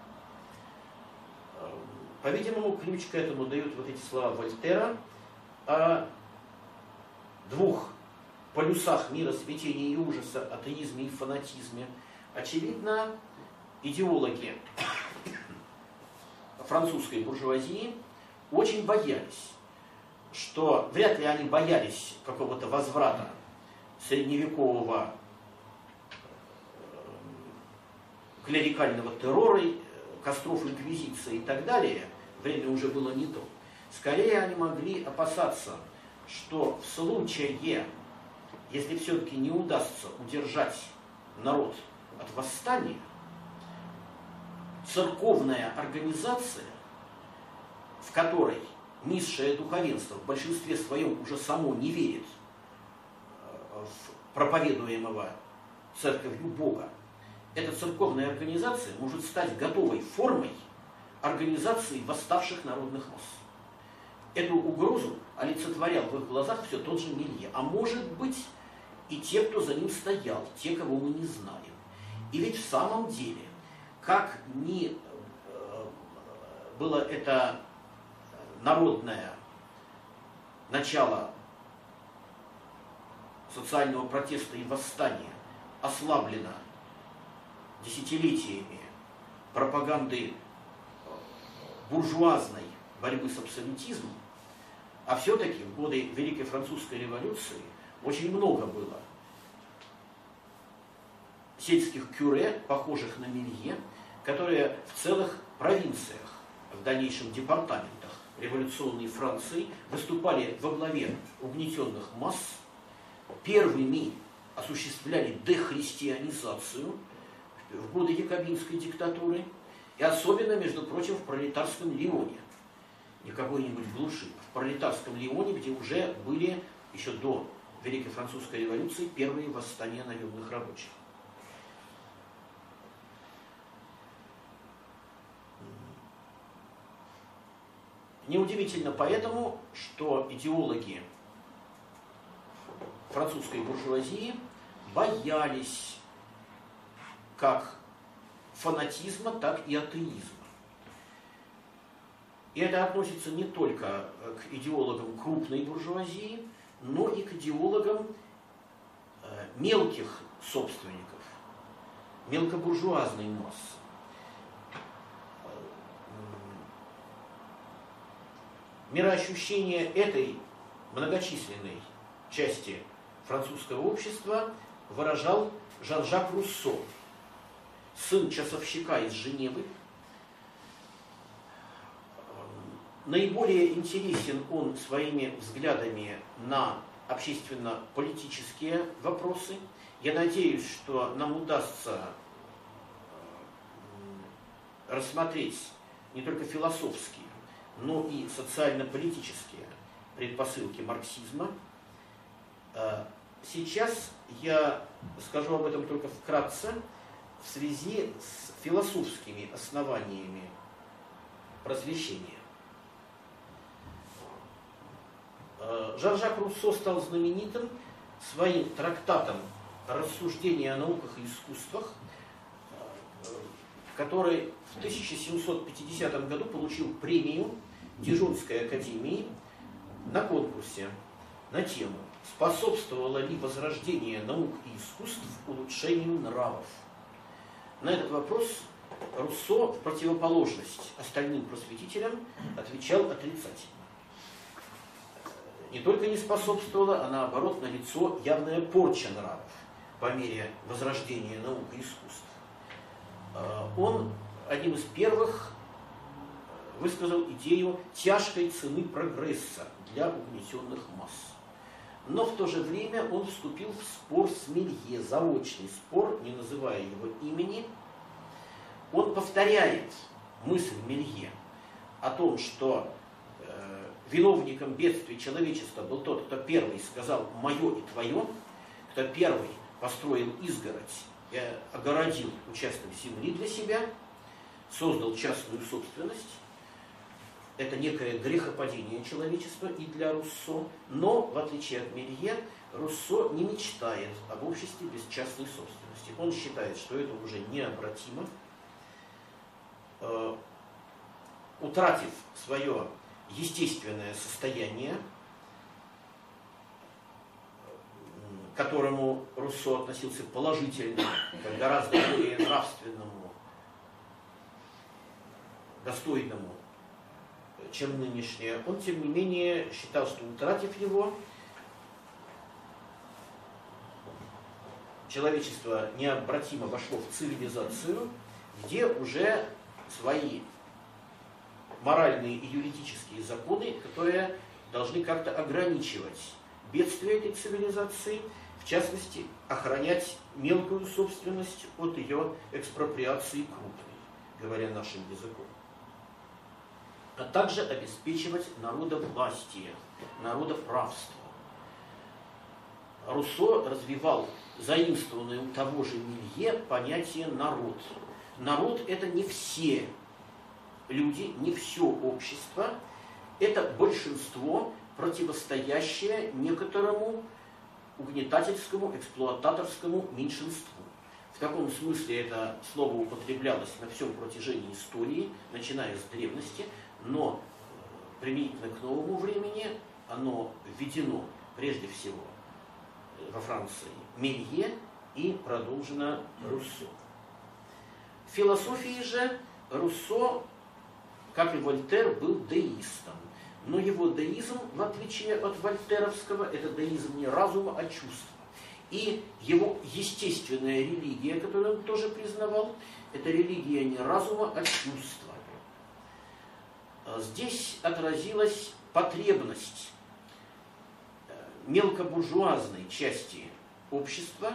По-видимому, ключ к этому дают вот эти слова Вольтера о двух полюсах мира смятения и ужаса, атеизме и фанатизме. Очевидно, идеологи французской буржуазии очень боялись, что вряд ли они боялись какого-то возврата средневекового клерикального террора, костров инквизиции и так далее. Время уже было не то. Скорее они могли опасаться, что в случае, если все-таки не удастся удержать народ от восстания, церковная организация, в которой низшее духовенство в большинстве своем уже само не верит в проповедуемого церковью Бога, эта церковная организация может стать готовой формой организации восставших народных масс. Эту угрозу олицетворял в их глазах все тот же Мелье, а может быть и те, кто за ним стоял, те, кого мы не знаем. И ведь в самом деле, как ни было это народное начало социального протеста и восстания ослаблено десятилетиями пропаганды буржуазной борьбы с абсолютизмом, а все-таки в годы Великой Французской революции очень много было сельских кюре, похожих на Мелье, которые в целых провинциях, в дальнейшем департаментах революционной Франции выступали во главе угнетенных масс, первыми осуществляли дехристианизацию в годы якобинской диктатуры, и особенно, между прочим, в пролетарском Лионе, не в какой-нибудь глуши, в пролетарском Лионе, где уже были еще до Великой Французской революции первые восстания наемных рабочих. Неудивительно поэтому, что идеологи французской буржуазии боялись как фанатизма, так и атеизма. И это относится не только к идеологам крупной буржуазии, но и к идеологам мелких собственников, мелкобуржуазной массы. Мироощущение этой многочисленной части французского общества выражал Жан-Жак Руссо, сын часовщика из Женевы. Наиболее интересен он своими взглядами на общественно-политические вопросы. Я надеюсь, что нам удастся рассмотреть не только философские, но и социально-политические предпосылки марксизма. Сейчас я скажу об этом только вкратце в связи с философскими основаниями просвещения. Жан-Жак Руссо стал знаменитым своим трактатом «Рассуждения о науках и искусствах», который в 1750 году получил премию Дижонской академии на конкурсе на тему «Способствовало ли возрождение наук и искусств улучшению нравов?». На этот вопрос Руссо, в противоположность остальным просветителям, отвечал отрицательно. Не только не способствовало, а наоборот налицо явная порча нравов по мере возрождения наук и искусств. Он одним из первых высказал идею тяжкой цены прогресса для угнетенных масс. Но в то же время он вступил в спор с Мелье, заочный спор, не называя его имени. Он повторяет мысль Мелье о том, что виновником бедствия человечества был тот, кто первый сказал «моё и твое», кто первый построил изгородь и огородил участок земли для себя, создал частную собственность. Это некое грехопадение человечества и для Руссо, но, в отличие от Мелье, Руссо не мечтает об обществе без частной собственности. Он считает, что это уже необратимо. Утратив свое естественное состояние, к которому Руссо относился положительно, как гораздо более нравственному, достойному, чем нынешнее, он, тем не менее, считал, что, утратив его, человечество необратимо вошло в цивилизацию, где уже свои моральные и юридические законы, которые должны как-то ограничивать бедствие этой цивилизации, в частности, охранять мелкую собственность от ее экспроприации крупной, говоря нашим языком, а также обеспечивать народовластие, народоправство. Руссо развивал заимствованное у того же Мелье понятие «народ». Народ – это не все люди, не все общество, это большинство, противостоящее некоторому угнетательскому, эксплуататорскому меньшинству. В таком смысле это слово употреблялось на всем протяжении истории, начиная с древности, но применительно к новому времени оно введено прежде всего во Франции Мелье и продолжено Руссо. В философии же Руссо, как и Вольтер, был деистом. Но его деизм, в отличие от вольтеровского, это деизм не разума, а чувства. И его естественная религия, которую он тоже признавал, это религия не разума, а чувства. Здесь отразилась потребность мелкобуржуазной части общества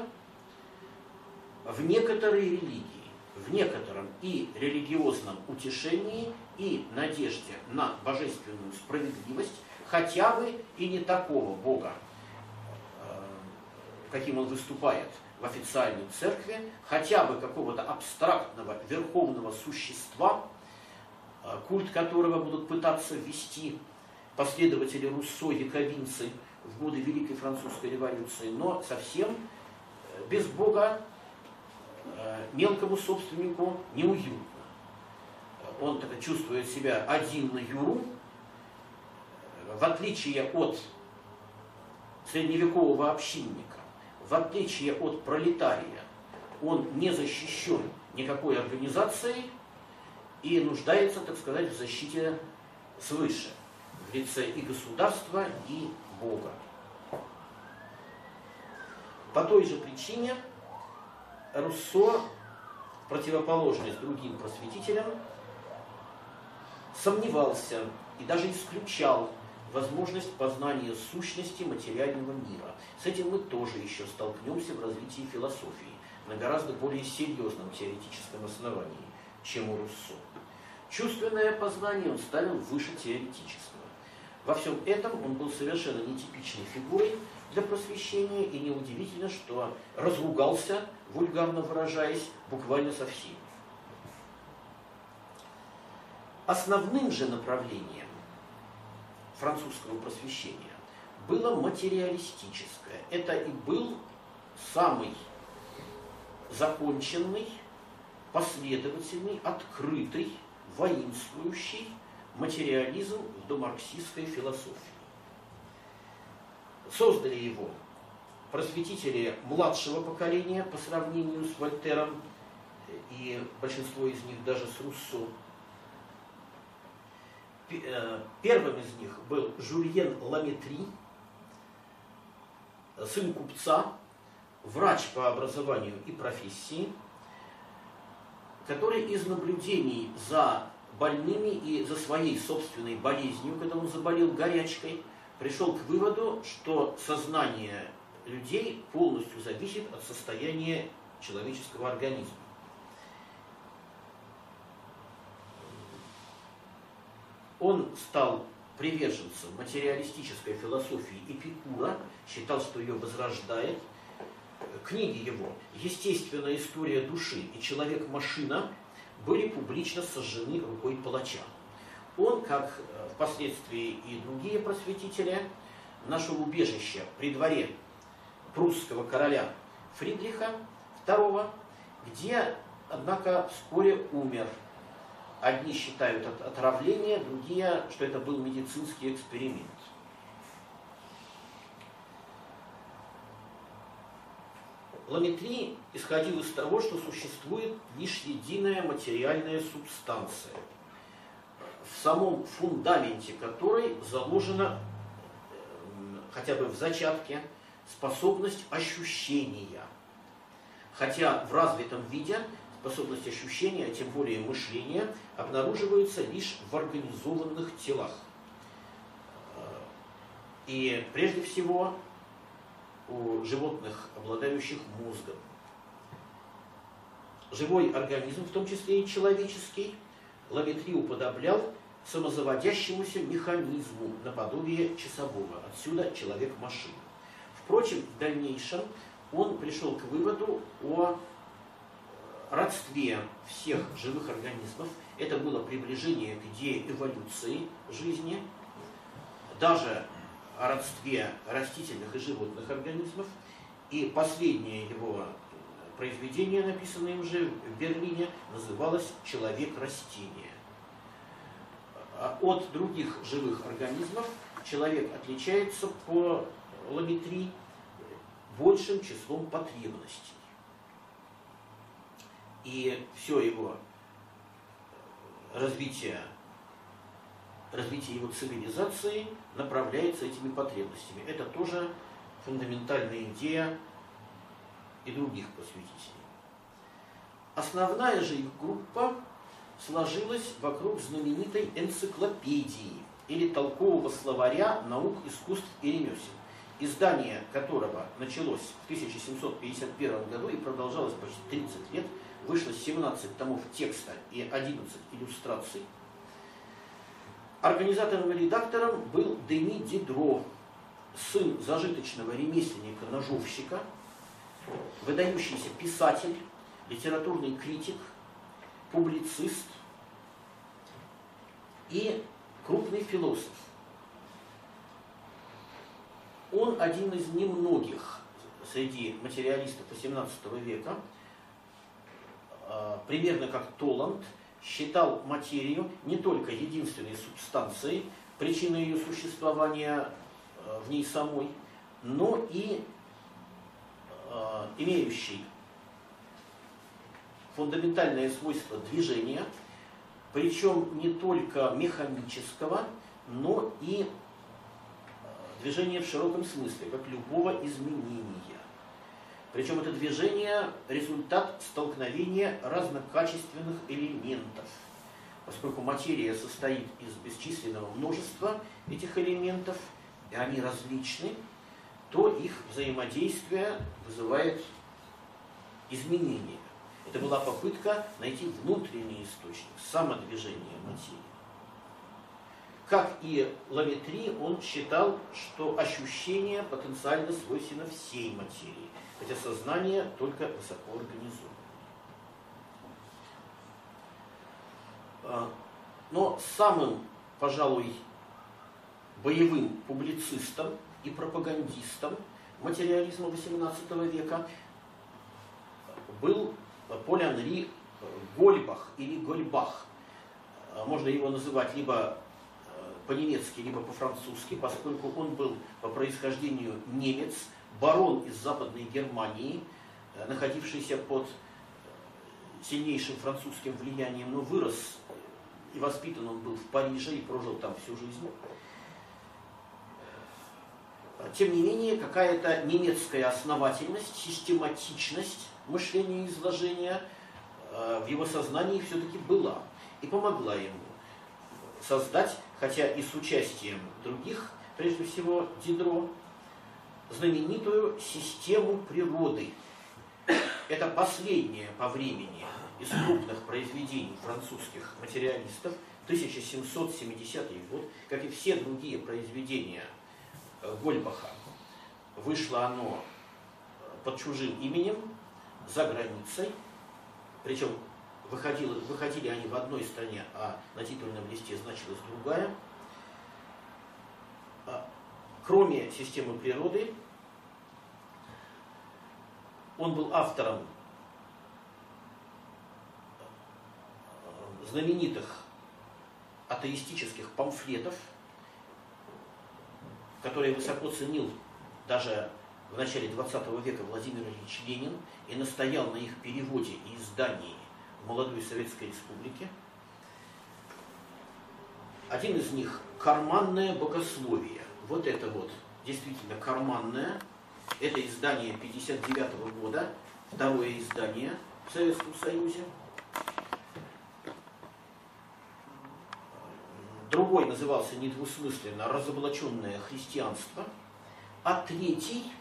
в некоторой религии, в некотором и религиозном утешении, и надежде на божественную справедливость, хотя бы и не такого Бога, каким он выступает в официальной церкви, хотя бы какого-то абстрактного верховного существа, культ которого будут пытаться ввести последователи Руссо, яковинцы в годы Великой Французской революции, но совсем без Бога мелкому собственнику неуютно. Он чувствует себя один на юру, в отличие от средневекового общинника, в отличие от пролетария, он не защищен никакой организацией и нуждается, так сказать, в защите свыше, в лице и государства, и Бога. По той же причине Руссо, в противоположность другим просветителям, сомневался и даже исключал возможность познания сущности материального мира. С этим мы тоже еще столкнемся в развитии философии на гораздо более серьезном теоретическом основании, чем у Руссо. Чувственное познание он ставил выше теоретического. Во всем этом он был совершенно нетипичной фигурой для просвещения, и неудивительно, что разругался, вульгарно выражаясь, буквально со всеми. Основным же направлением французского просвещения было материалистическое. Это и был самый законченный, последовательный, открытый, воинствующий материализм в домарксистской философии. Создали его просветители младшего поколения по сравнению с Вольтером, и большинство из них даже с Руссо. Первым из них был Жюльен Ламетри, сын купца, врач по образованию и профессии, который из наблюдений за больными и за своей собственной болезнью, когда он заболел горячкой, пришел к выводу, что сознание людей полностью зависит от состояния человеческого организма. Он стал приверженцем материалистической философии Эпикура, считал, что ее возрождает. Книги его «Естественная история души» и «Человек-машина» были публично сожжены рукой палача. Он, как впоследствии и другие просветители, нашел убежище при дворе прусского короля Фридриха II, где, однако, вскоре умер. Одни считают отравление, другие, что это был медицинский эксперимент. Ламетри исходил из того, что существует лишь единая материальная субстанция, в самом фундаменте которой заложена, хотя бы в зачатке, способность ощущения. Хотя в развитом виде способность ощущения, а тем более мышления, обнаруживается лишь в организованных телах. И прежде всего у животных, обладающих мозгом. Живой организм, в том числе и человеческий, Ламетри уподоблял самозаводящемуся механизму наподобие часового. Отсюда человек-машина. Впрочем, в дальнейшем он пришел к выводу о родстве всех живых организмов. Это было приближение к идее эволюции жизни, даже о родстве растительных и животных организмов. И последнее его произведение, написанное им же в Берлине, называлось «Человек-растение». От других живых организмов человек отличается по Ламетри большим числом потребностей. И все его развитие его цивилизации направляется этими потребностями. Это тоже фундаментальная идея и других просветителей. Основная же их группа сложилась вокруг знаменитой энциклопедии или толкового словаря наук, искусств и ремесел, издание которого началось в 1751 году и продолжалось почти 30 лет, вышло 17 томов текста и 11 иллюстраций. Организатором и редактором был Дени Дидро, сын зажиточного ремесленника-ножовщика, выдающийся писатель, литературный критик, публицист и крупный философ. Он один из немногих среди материалистов XVIII века, примерно как Толланд, считал материю не только единственной субстанцией, причиной ее существования в ней самой, но и имеющей фундаментальное свойство движения, причем не только механического, но и движения в широком смысле, как любого изменения. Причем это движение – результат столкновения разнокачественных элементов. Поскольку материя состоит из бесчисленного множества этих элементов, и они различны, то их взаимодействие вызывает изменения. Это была попытка найти внутренний источник, самодвижения материи. Как и Ламетри, он считал, что ощущение потенциально свойственно всей материи, хотя сознание только высоко организовано. Но самым, пожалуй, боевым публицистом и пропагандистом материализма XVIII века был Поль-Анри Гольбах или Гольбах. Можно его называть либо по-немецки, либо по-французски, поскольку он был по происхождению немец, барон из Западной Германии, находившийся под сильнейшим французским влиянием, но вырос и воспитан он был в Париже и прожил там всю жизнь. Тем не менее, какая-то немецкая основательность, систематичность мышления и изложения в его сознании все-таки была и помогла ему создать, хотя и с участием других, прежде всего Дидро, знаменитую систему природы. Это последнее по времени из крупных произведений французских материалистов, 1770 год, как и все другие произведения Гольбаха. Вышло оно под чужим именем, за границей, причем выходили они в одной стране, а на титульном листе значилась другая. Кроме системы природы, он был автором знаменитых атеистических памфлетов, которые высоко ценил даже в начале XX века Владимир Ильич Ленин и настоял на их переводе и издании в молодой Советской Республике. Один из них – «Карманное богословие». Вот это вот действительно карманное. Это издание 1959 года, второе издание в Советском Союзе. Другой назывался недвусмысленно «Разоблаченное христианство», а третий,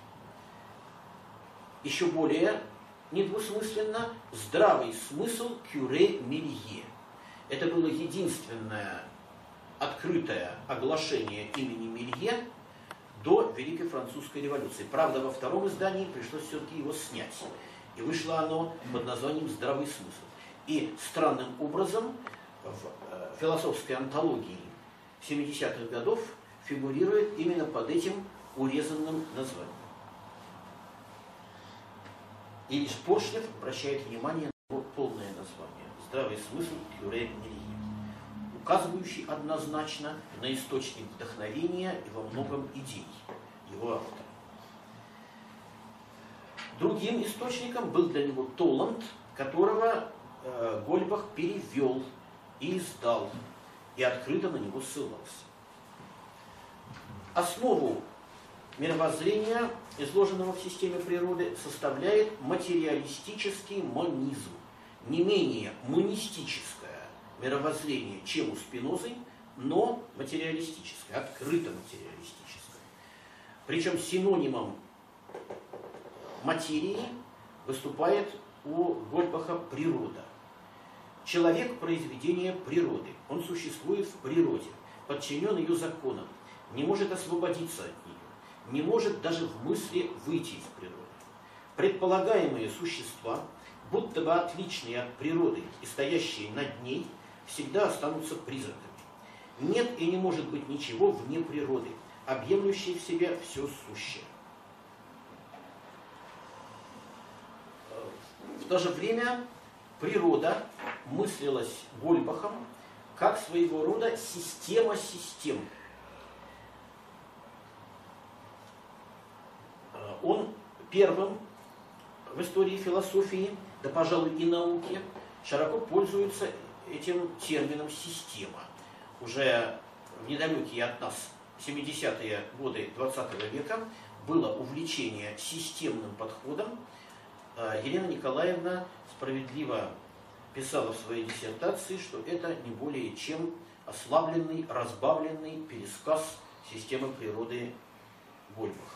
еще более недвусмысленно, «Здравый смысл Кюре Мелье». Это было единственное открытое оглашение имени Мелье до Великой Французской революции. Правда, во втором издании пришлось все-таки его снять. И вышло оно под названием «Здравый смысл». И странным образом в философской антологии 70-х годов фигурирует именно под этим урезанным названием. И лишь Поршнев обращает внимание на его полное название «Здравый смысл Кюре Мелье». У указывающий однозначно на источник вдохновения и во многом идей его автора. Другим источником был для него Толанд, которого Гольбах перевел и издал, и открыто на него ссылался. Основу мировоззрения, изложенного в системе природы, составляет материалистический монизм, не менее монистическое мировоззрение, чем у Спинозы, но материалистическое, открыто материалистическое. Причем синонимом материи выступает у Гольбаха природа. Человек – произведение природы. Он существует в природе, подчинен ее законам, не может освободиться от нее, не может даже в мысли выйти из природы. Предполагаемые существа, будто бы отличные от природы и стоящие над ней, всегда останутся призраками. Нет и не может быть ничего вне природы, объемлющей в себе все сущее. В то же время природа мыслилась Гольбахом как своего рода система систем. Он первым в истории философии, да, пожалуй, и науки, широко пользуется этим термином «система». Уже в недалекие от нас 70-е годы 20 века было увлечение системным подходом. Елена Николаевна справедливо писала в своей диссертации, что это не более чем ослабленный, разбавленный пересказ системы природы Гольбаха.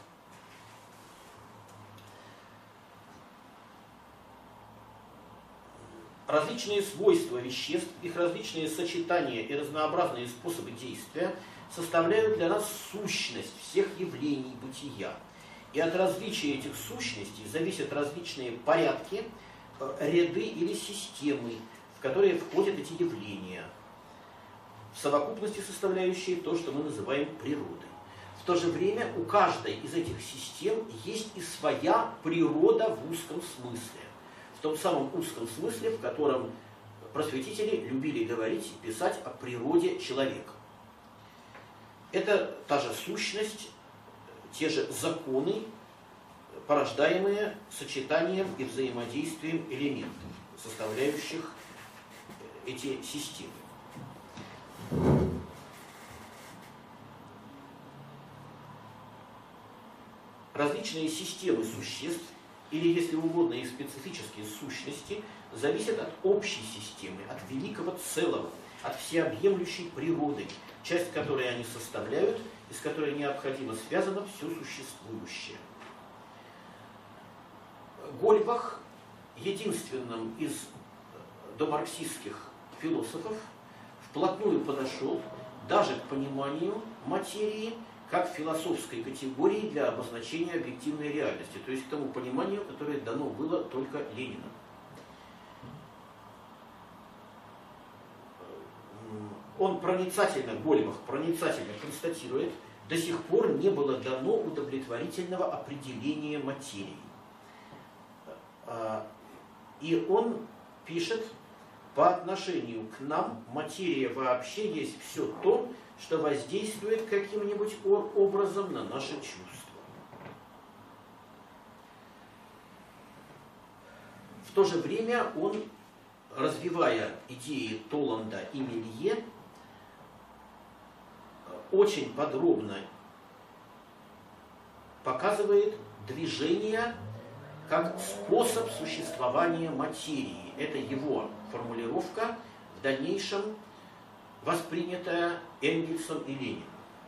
Различные свойства веществ, их различные сочетания и разнообразные способы действия составляют для нас сущность всех явлений бытия. И от различия этих сущностей зависят различные порядки, ряды или системы, в которые входят эти явления, в совокупности составляющие то, что мы называем природой. В то же время у каждой из этих систем есть и своя природа в узком смысле. В том самом узком смысле, в котором просветители любили говорить и писать о природе человека. Это та же сущность, те же законы, порождаемые сочетанием и взаимодействием элементов, составляющих эти системы. Различные системы существ, или, если угодно, их специфические сущности, зависят от общей системы, от великого целого, от всеобъемлющей природы, часть которой они составляют, и с которой необходимо связано все существующее. Гольбах, единственным из домарксистских философов, вплотную подошел даже к пониманию материи как философской категории для обозначения объективной реальности, то есть к тому пониманию, которое дано было только Лениным. Он проницательно, Гольбах проницательно констатирует, до сих пор не было дано удовлетворительного определения материи. И он пишет: по отношению к нам материя вообще есть все то, что воздействует каким-нибудь образом на наши чувства. В то же время он, развивая идеи Толанда и Мелье, очень подробно показывает движение как способ существования материи. Это его формулировка, в дальнейшем воспринятая Энгельсом и Лениным.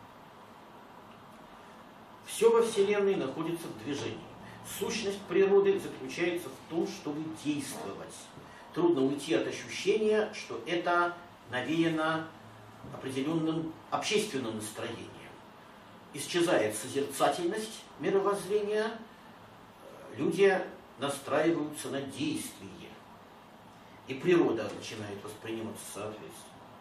Все во Вселенной находится в движении. Сущность природы заключается в том, чтобы действовать. Трудно уйти от ощущения, что это навеяно определенным общественным настроением. Исчезает созерцательность мировоззрения, люди настраиваются на действие, и природа начинает восприниматься соответственно.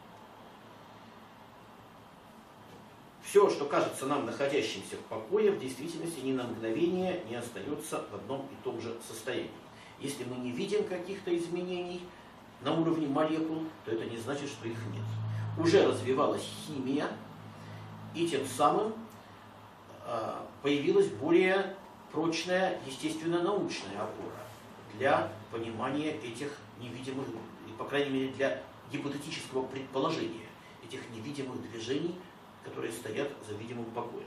Все, что кажется нам находящимся в покое, в действительности ни на мгновение не остается в одном и том же состоянии. Если мы не видим каких-то изменений на уровне молекул, то это не значит, что их нет. уже развивалась химия, и тем самым появилась более прочная естественно-научная опора для понимания этих невидимых, по крайней мере для гипотетического предположения этих невидимых движений, которые стоят за видимым покоем.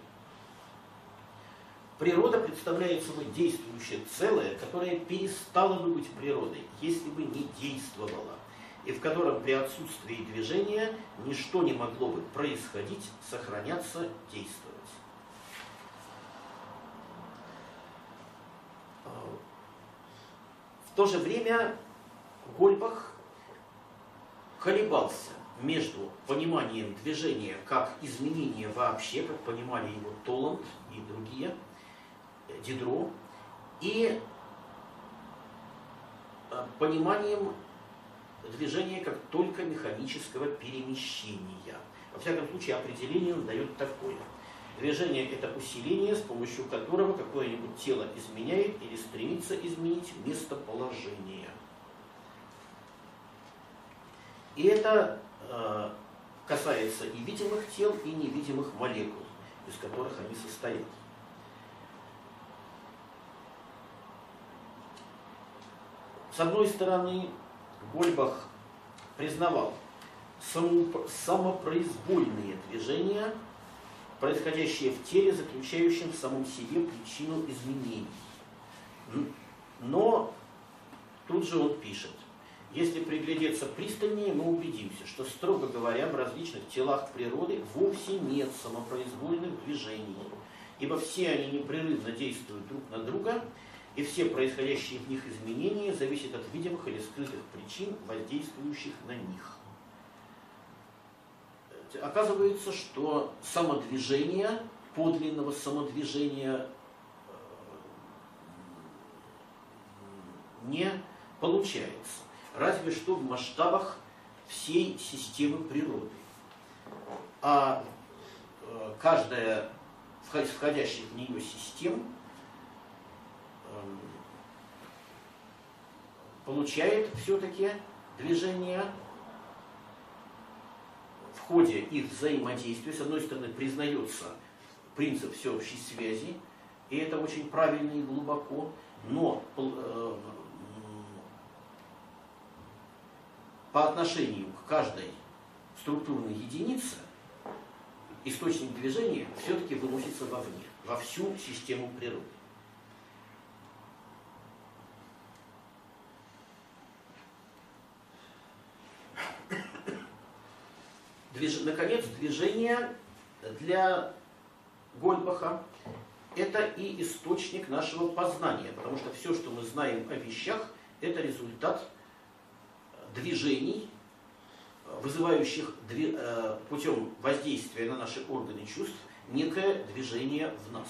Природа представляет собой действующее целое, которое перестало бы быть природой, если бы не действовало, и в котором при отсутствии движения ничто не могло бы происходить, сохраняться, действовать. В то же время Гольбах колебался между пониманием движения как изменения вообще, как понимали его Толланд и другие, Дидро, и пониманием движения как только механического перемещения. Во всяком случае, определение он дает такое. Движение – это усиление, с помощью которого какое-нибудь тело изменяет или стремится изменить местоположение. И это касается и видимых тел, и невидимых молекул, из которых они состоят. С одной стороны, Гольбах признавал самопроизвольные движения, происходящие в теле, заключающем в самом себе причину изменений. Но тут же он пишет: если приглядеться пристальнее, мы убедимся, что, строго говоря, в различных телах природы вовсе нет самопроизвольных движений, ибо все они непрерывно действуют друг на друга, и все происходящие в них изменения зависят от видимых или скрытых причин, воздействующих на них. Оказывается, что самодвижение, подлинного самодвижения не получается, разве что в масштабах всей системы природы. А каждая из входящих в нее систем получает все-таки движение в ходе их взаимодействия. С одной стороны, признается принцип всеобщей связи, и это очень правильно и глубоко, но по отношению к каждой структурной единице источник движения все-таки выносится вовне, во всю систему природы. Наконец, движение для Гольбаха – это и источник нашего познания, потому что все, что мы знаем о вещах, это результат движений, вызывающих путем воздействия на наши органы чувств некое движение в нас.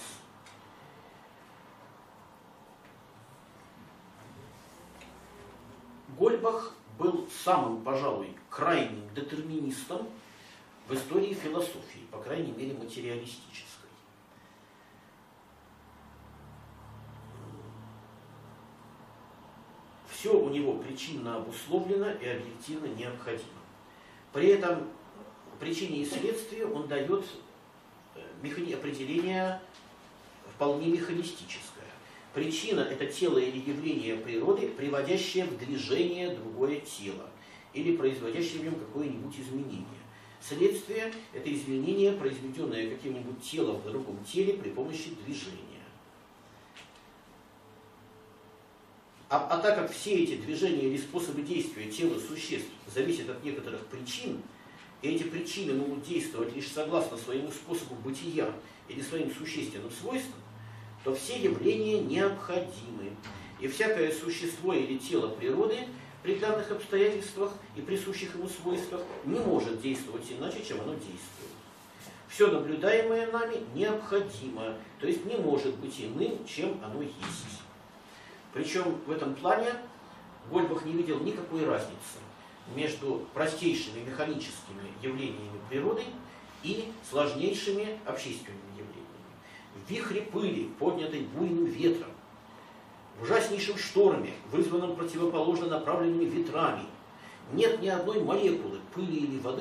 Гольбах был самым, пожалуй, крайним детерминистом в истории философии, по крайней мере материалистической. Все у него причинно обусловлено и объективно необходимо. При этом причине и следствию он дает определение вполне механистическое. Причина – это тело или явление природы, приводящее в движение другое тело или производящее в нем какое-нибудь изменение. Следствие – это изменение, произведенное каким-нибудь телом в другом теле при помощи движения. А так как все эти движения или способы действия тела существ зависят от некоторых причин, и эти причины могут действовать лишь согласно своему способу бытия или своим существенным свойствам, то все явления необходимы. И всякое существо или тело природы при данных обстоятельствах и присущих ему свойствах не может действовать иначе, чем оно действует. Все наблюдаемое нами необходимо, то есть не может быть иным, чем оно есть. Причем в этом плане Гольбах не видел никакой разницы между простейшими механическими явлениями природы и сложнейшими общественными явлениями. В вихре пыли, поднятой буйным ветром, в ужаснейшем шторме, вызванном противоположно направленными ветрами, нет ни одной молекулы пыли или воды,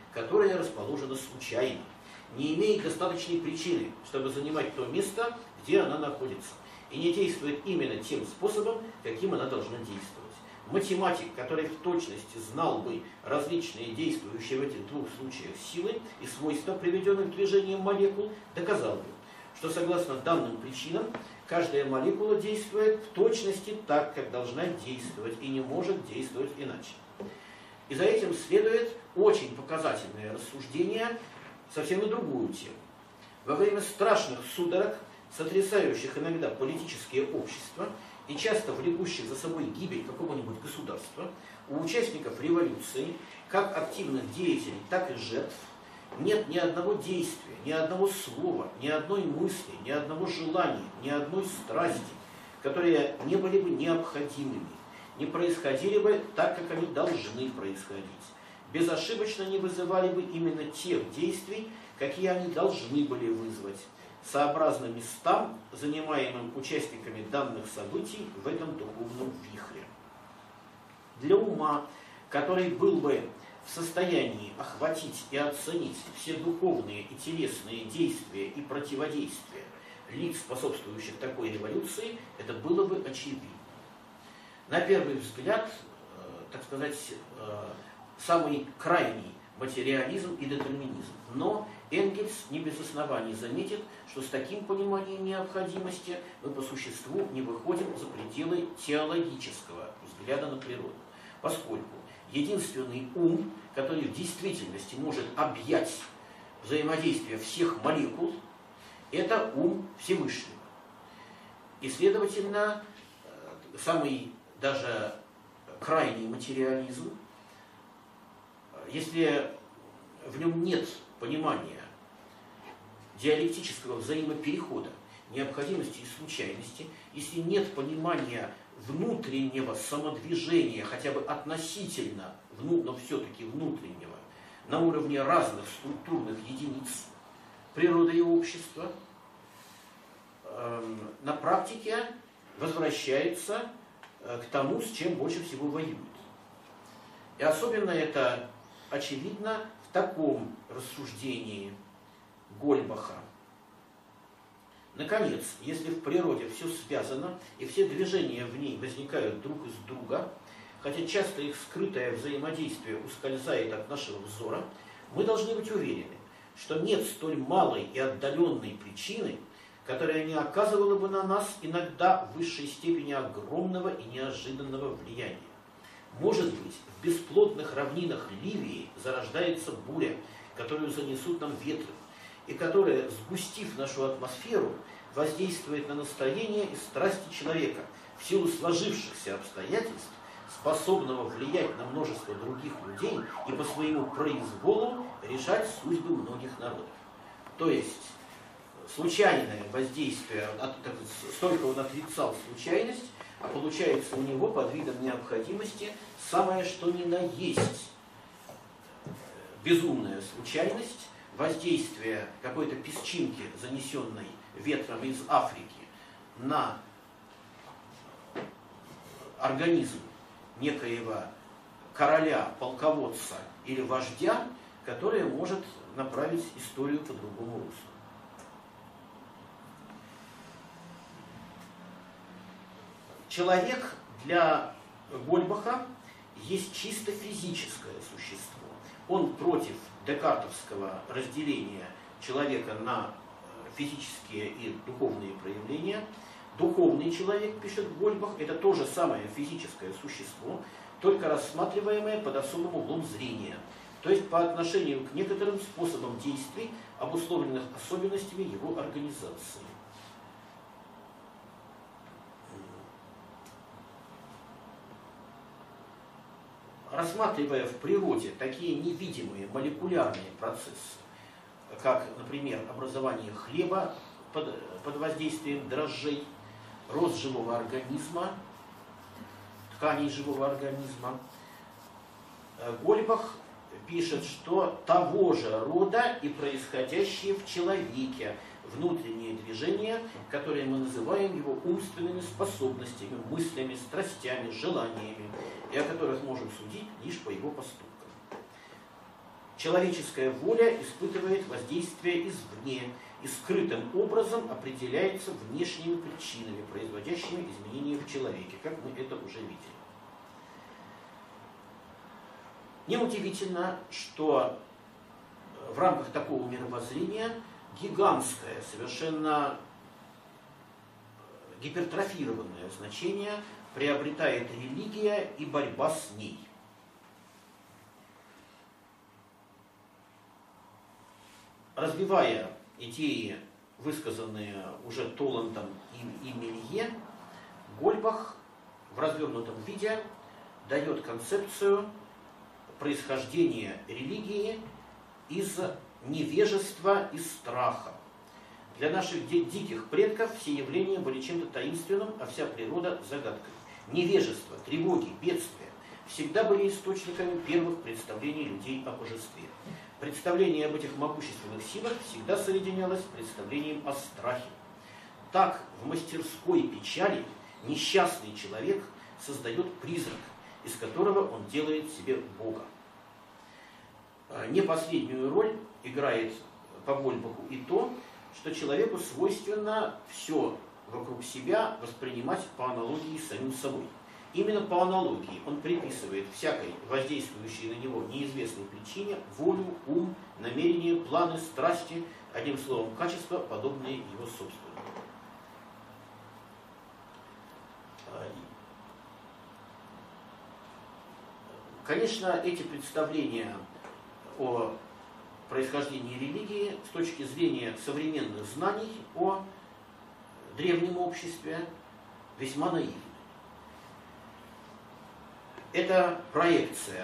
которое расположено случайно, не имеет достаточной причины, чтобы занимать то место, где она находится, и не действует именно тем способом, каким она должна действовать. Математик, который в точности знал бы различные действующие в этих двух случаях силы и свойства, приведенных к движениям молекул, доказал бы, что согласно данным причинам, каждая молекула действует в точности так, как должна действовать, и не может действовать иначе. И за этим следует очень показательное рассуждение совсем на другую тему. Во время страшных судорог, сотрясающих иногда политические общества и часто влекущих за собой гибель какого-нибудь государства, у участников революции, как активных деятелей, так и жертв, нет ни одного действия, ни одного слова, ни одной мысли, ни одного желания, ни одной страсти, которые не были бы необходимыми, не происходили бы так, как они должны происходить, безошибочно не вызывали бы именно тех действий, какие они должны были вызвать, сообразно местам, занимаемым участниками данных событий в этом духовном вихре. Для ума, который был бы в состоянии охватить и оценить все духовные и телесные действия и противодействия лиц, способствующих такой революции, это было бы очевидно. На первый взгляд, так сказать, самый крайний материализм и детерминизм. Но Энгельс не без оснований заметит, что с таким пониманием необходимости мы по существу не выходим за пределы теологического взгляда на природу, поскольку единственный ум, который в действительности может объять взаимодействие всех молекул, это ум Всевышнего. И, следовательно, самый даже крайний материализм, если в нем нет понимания диалектического взаимоперехода, необходимости и случайности, если нет понимания внутреннего самодвижения, хотя бы относительно, но все-таки внутреннего, на уровне разных структурных единиц природы и общества, на практике возвращается к тому, с чем больше всего воюет. И особенно это очевидно в таком рассуждении Гольбаха. Наконец, если в природе все связано и все движения в ней возникают друг из друга, хотя часто их скрытое взаимодействие ускользает от нашего взора, мы должны быть уверены, что нет столь малой и отдаленной причины, которая не оказывала бы на нас иногда в высшей степени огромного и неожиданного влияния. Может быть, в бесплодных равнинах Ливии зарождается буря, которую занесут нам ветры, и которая, сгустив нашу атмосферу, воздействует на настроение и страсти человека в силу сложившихся обстоятельств, способного влиять на множество других людей и по своему произволу решать судьбы многих народов. То есть случайное воздействие, столько он отрицал случайность, а получается у него под видом необходимости самое что ни на есть безумная случайность, воздействие какой-то песчинки, занесенной ветром из Африки, на организм некоего короля, полководца или вождя, которое может направить историю по другому руслу. Человек для Гольбаха есть чисто физическое существо. Он против декартовского разделения человека на физические и духовные проявления. Духовный человек, пишет Гольбах, это то же самое физическое существо, только рассматриваемое под особым углом зрения, то есть по отношению к некоторым способам действий, обусловленных особенностями его организации. Рассматривая в природе такие невидимые молекулярные процессы, как, например, образование хлеба под воздействием дрожжей, рост живого организма, тканей живого организма, Гольбах пишет, что того же рода и происходящие в человеке внутренние движения, которые мы называем его умственными способностями, мыслями, страстями, желаниями, и о которых можем судить лишь по его поступкам. Человеческая воля испытывает воздействие извне и скрытым образом определяется внешними причинами, производящими изменения в человеке, как мы это уже видели. Неудивительно, что в рамках такого мировоззрения гигантское, совершенно гипертрофированное значение приобретает религия и борьба с ней. Развивая идеи, высказанные уже Толландом и Мелье, Гольбах в развернутом виде дает концепцию происхождения религии из невежества и страха. Для наших диких предков все явления были чем-то таинственным, а вся природа загадкой. Невежество, тревоги, бедствия всегда были источниками первых представлений людей о божестве. Представление об этих могущественных силах всегда соединялось с представлением о страхе. Так, в мастерской печали несчастный человек создает призрак, из которого он делает себе Бога. Не последнюю роль играет по Гольбаху и то, что человеку свойственно все вокруг себя воспринимать по аналогии с самим собой. Именно по аналогии он приписывает всякой воздействующей на него неизвестной причине волю, ум, намерения, планы, страсти, одним словом, качества, подобные его собственным. Конечно, эти представления о происхождении религии с точки зрения современных знаний о древнем обществе весьма наивны. Это проекция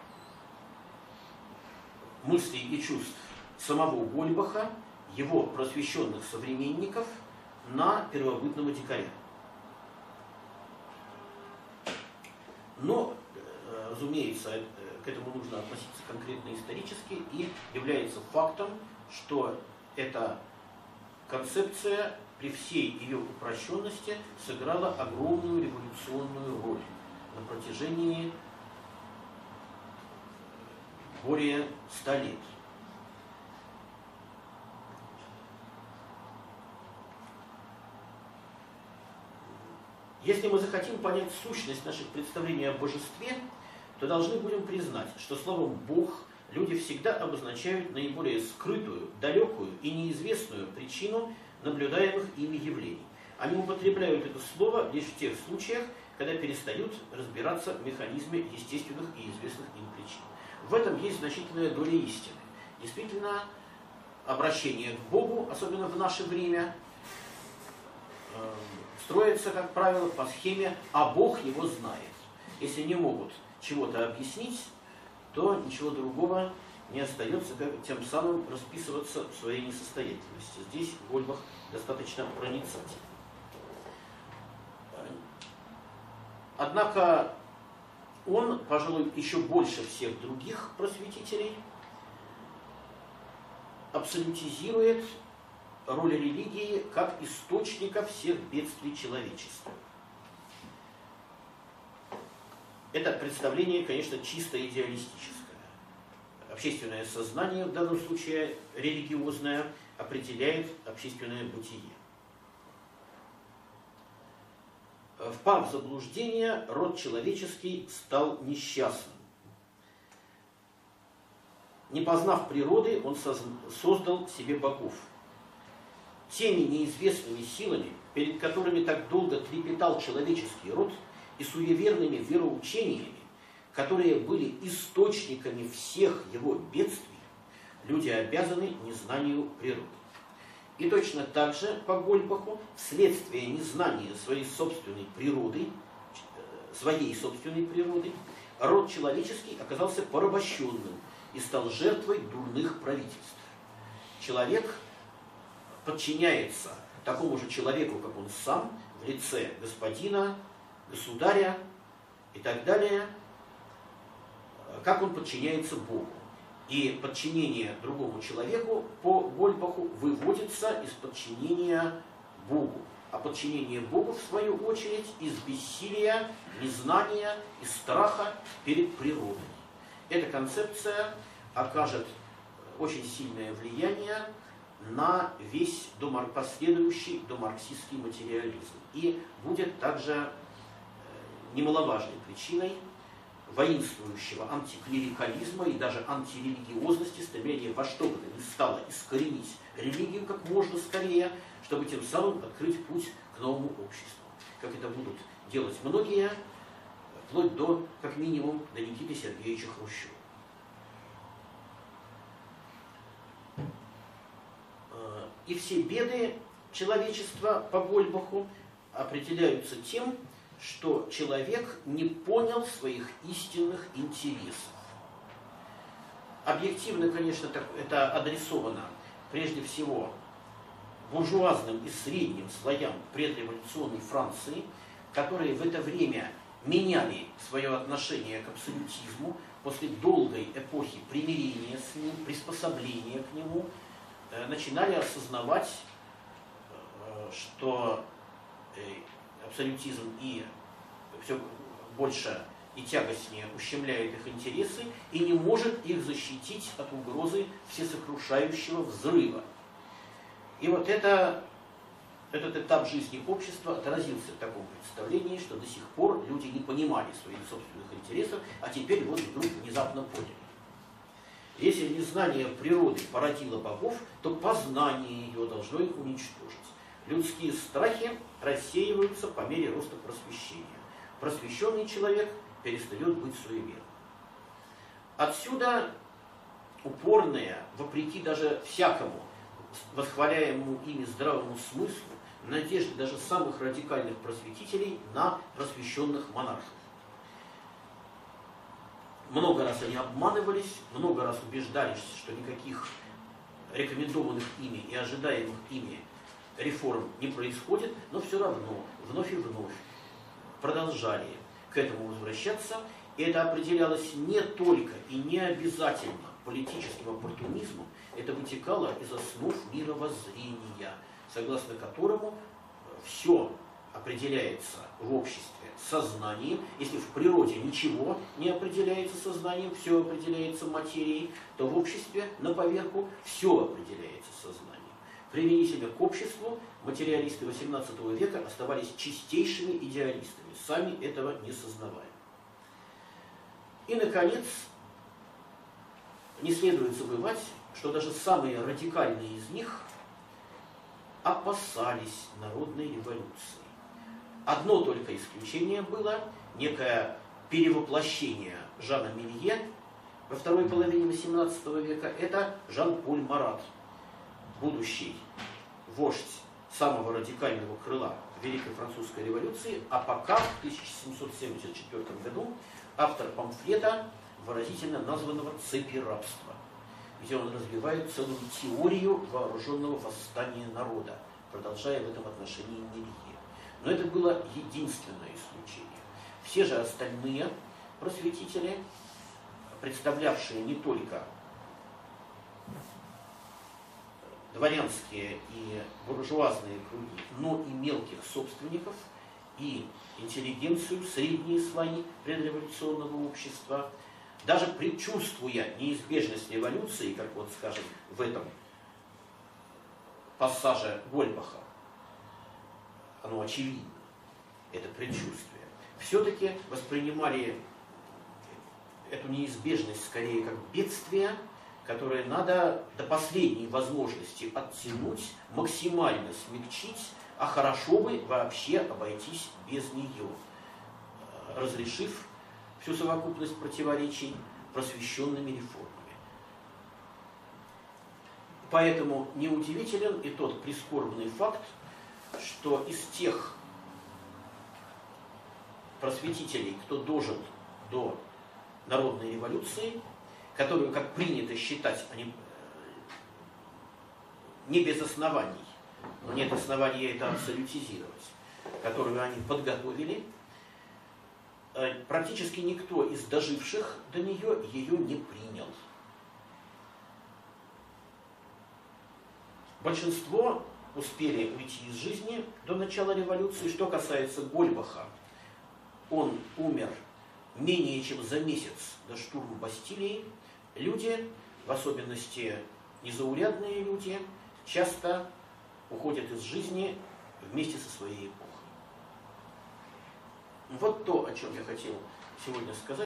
мыслей и чувств самого Гольбаха, его просвещенных современников на первобытного дикаря. Но, разумеется, к этому нужно относиться конкретно исторически, и является фактом, что эта концепция при всей ее упрощенности сыграла огромную революционную роль на протяжении более 100 лет. Если мы захотим понять сущность наших представлений о божестве, то должны будем признать, что словом «Бог» люди всегда обозначают наиболее скрытую, далекую и неизвестную причину наблюдаемых ими явлений. Они употребляют это слово лишь в тех случаях, когда перестают разбираться в механизме естественных и известных им причин. В этом есть значительная доля истины. Действительно, обращение к Богу, особенно в наше время, строится, как правило, по схеме «а Бог его знает». Если не могут чего-то объяснить, то ничего другого не остается, как тем самым расписываться в своей несостоятельности. Здесь Гольбах достаточно проницателен. Однако он, пожалуй, еще больше всех других просветителей абсолютизирует роль религии как источника всех бедствий человечества. Это представление, конечно, чисто идеалистическое. Общественное сознание, в данном случае религиозное, определяет общественное бытие. Впав в заблуждение, род человеческий стал несчастным. Не познав природы, он создал себе богов. Теми неизвестными силами, перед которыми так долго трепетал человеческий род, и суеверными вероучениями, которые были источниками всех его бедствий, люди обязаны незнанию природы. И точно так же, по Гольбаху, вследствие незнания своей собственной природы, род человеческий оказался порабощенным и стал жертвой дурных правительств. Человек подчиняется такому же человеку, как он сам, в лице господина, государя и так далее, как он подчиняется Богу. И подчинение другому человеку по Гольбаху выводится из подчинения Богу. А подчинение Богу, в свою очередь, из бессилия, незнания и страха перед природой. Эта концепция окажет очень сильное влияние на весь последующий домарксистский материализм и будет также немаловажной причиной воинствующего антиклерикализма и даже антирелигиозности, стремления во что бы то ни стало искоренить религию как можно скорее, чтобы тем самым открыть путь к новому обществу. Как это будут делать многие, вплоть до, как минимум, до Никиты Сергеевича Хрущева. И все беды человечества по Гольбаху определяются тем, что человек не понял своих истинных интересов. Объективно, конечно, это адресовано прежде всего буржуазным и средним слоям предреволюционной Франции, которые в это время меняли свое отношение к абсолютизму после долгой эпохи примирения с ним, приспособления к нему, начинали осознавать, что абсолютизм и все больше и тягостнее ущемляет их интересы и не может их защитить от угрозы всесокрушающего взрыва. И вот этот этап жизни общества отразился в таком представлении, что до сих пор люди не понимали своих собственных интересов, а теперь вот вдруг внезапно поняли. Если незнание природы породило богов, то познание ее должно их уничтожить. Людские страхи рассеиваются по мере роста просвещения. Просвещенный человек перестает быть суеверным. Отсюда упорная, вопреки даже всякому восхваляемому ими здравому смыслу, надежды даже самых радикальных просветителей на просвещенных монархов. Много раз они обманывались, много раз убеждались, что никаких рекомендованных ими и ожидаемых ими реформ не происходит, но все равно вновь и вновь продолжали к этому возвращаться. И это определялось не только и не обязательно политическим оппортунизмом, это вытекало из основ мировоззрения, согласно которому все определяется в обществе сознанием. Если в природе ничего не определяется сознанием, все определяется материей, то в обществе на поверку все определяется сознанием. Применительно к обществу материалисты XVIII века оставались чистейшими идеалистами, сами этого не сознавая. И, наконец, не следует забывать, что даже самые радикальные из них опасались народной революции. Одно только исключение было, некое перевоплощение Жана Мелье во второй половине XVIII века, это Жан-Поль Марат, будущий вождь самого радикального крыла Великой Французской революции, а пока в 1774 году автор памфлета, выразительно названного «Цепи рабства», где он развивает целую теорию вооруженного восстания народа, продолжая в этом отношении Мелье. Но это было единственное исключение. Все же остальные просветители, представлявшие не только дворянские и буржуазные круги, но и мелких собственников, и интеллигенцию, средние слои предреволюционного общества, даже предчувствуя неизбежность революции, как вот, скажем, в этом пассаже Гольбаха, оно очевидно, это предчувствие, все-таки воспринимали эту неизбежность скорее как бедствие, которое надо до последней возможности оттянуть, максимально смягчить, а хорошо бы вообще обойтись без нее, разрешив всю совокупность противоречий просвещенными реформами. Поэтому неудивителен и тот прискорбный факт, что из тех просветителей, кто дожил до народной революции, которую, как принято считать, они не без оснований, но нет оснований это абсолютизировать, которую они подготовили, практически никто из доживших до нее ее не принял. Большинство успели уйти из жизни до начала революции. Что касается Гольбаха, он умер менее чем за месяц до штурма Бастилии, люди, в особенности незаурядные люди, часто уходят из жизни вместе со своей эпохой. Вот то, о чем я хотел сегодня сказать.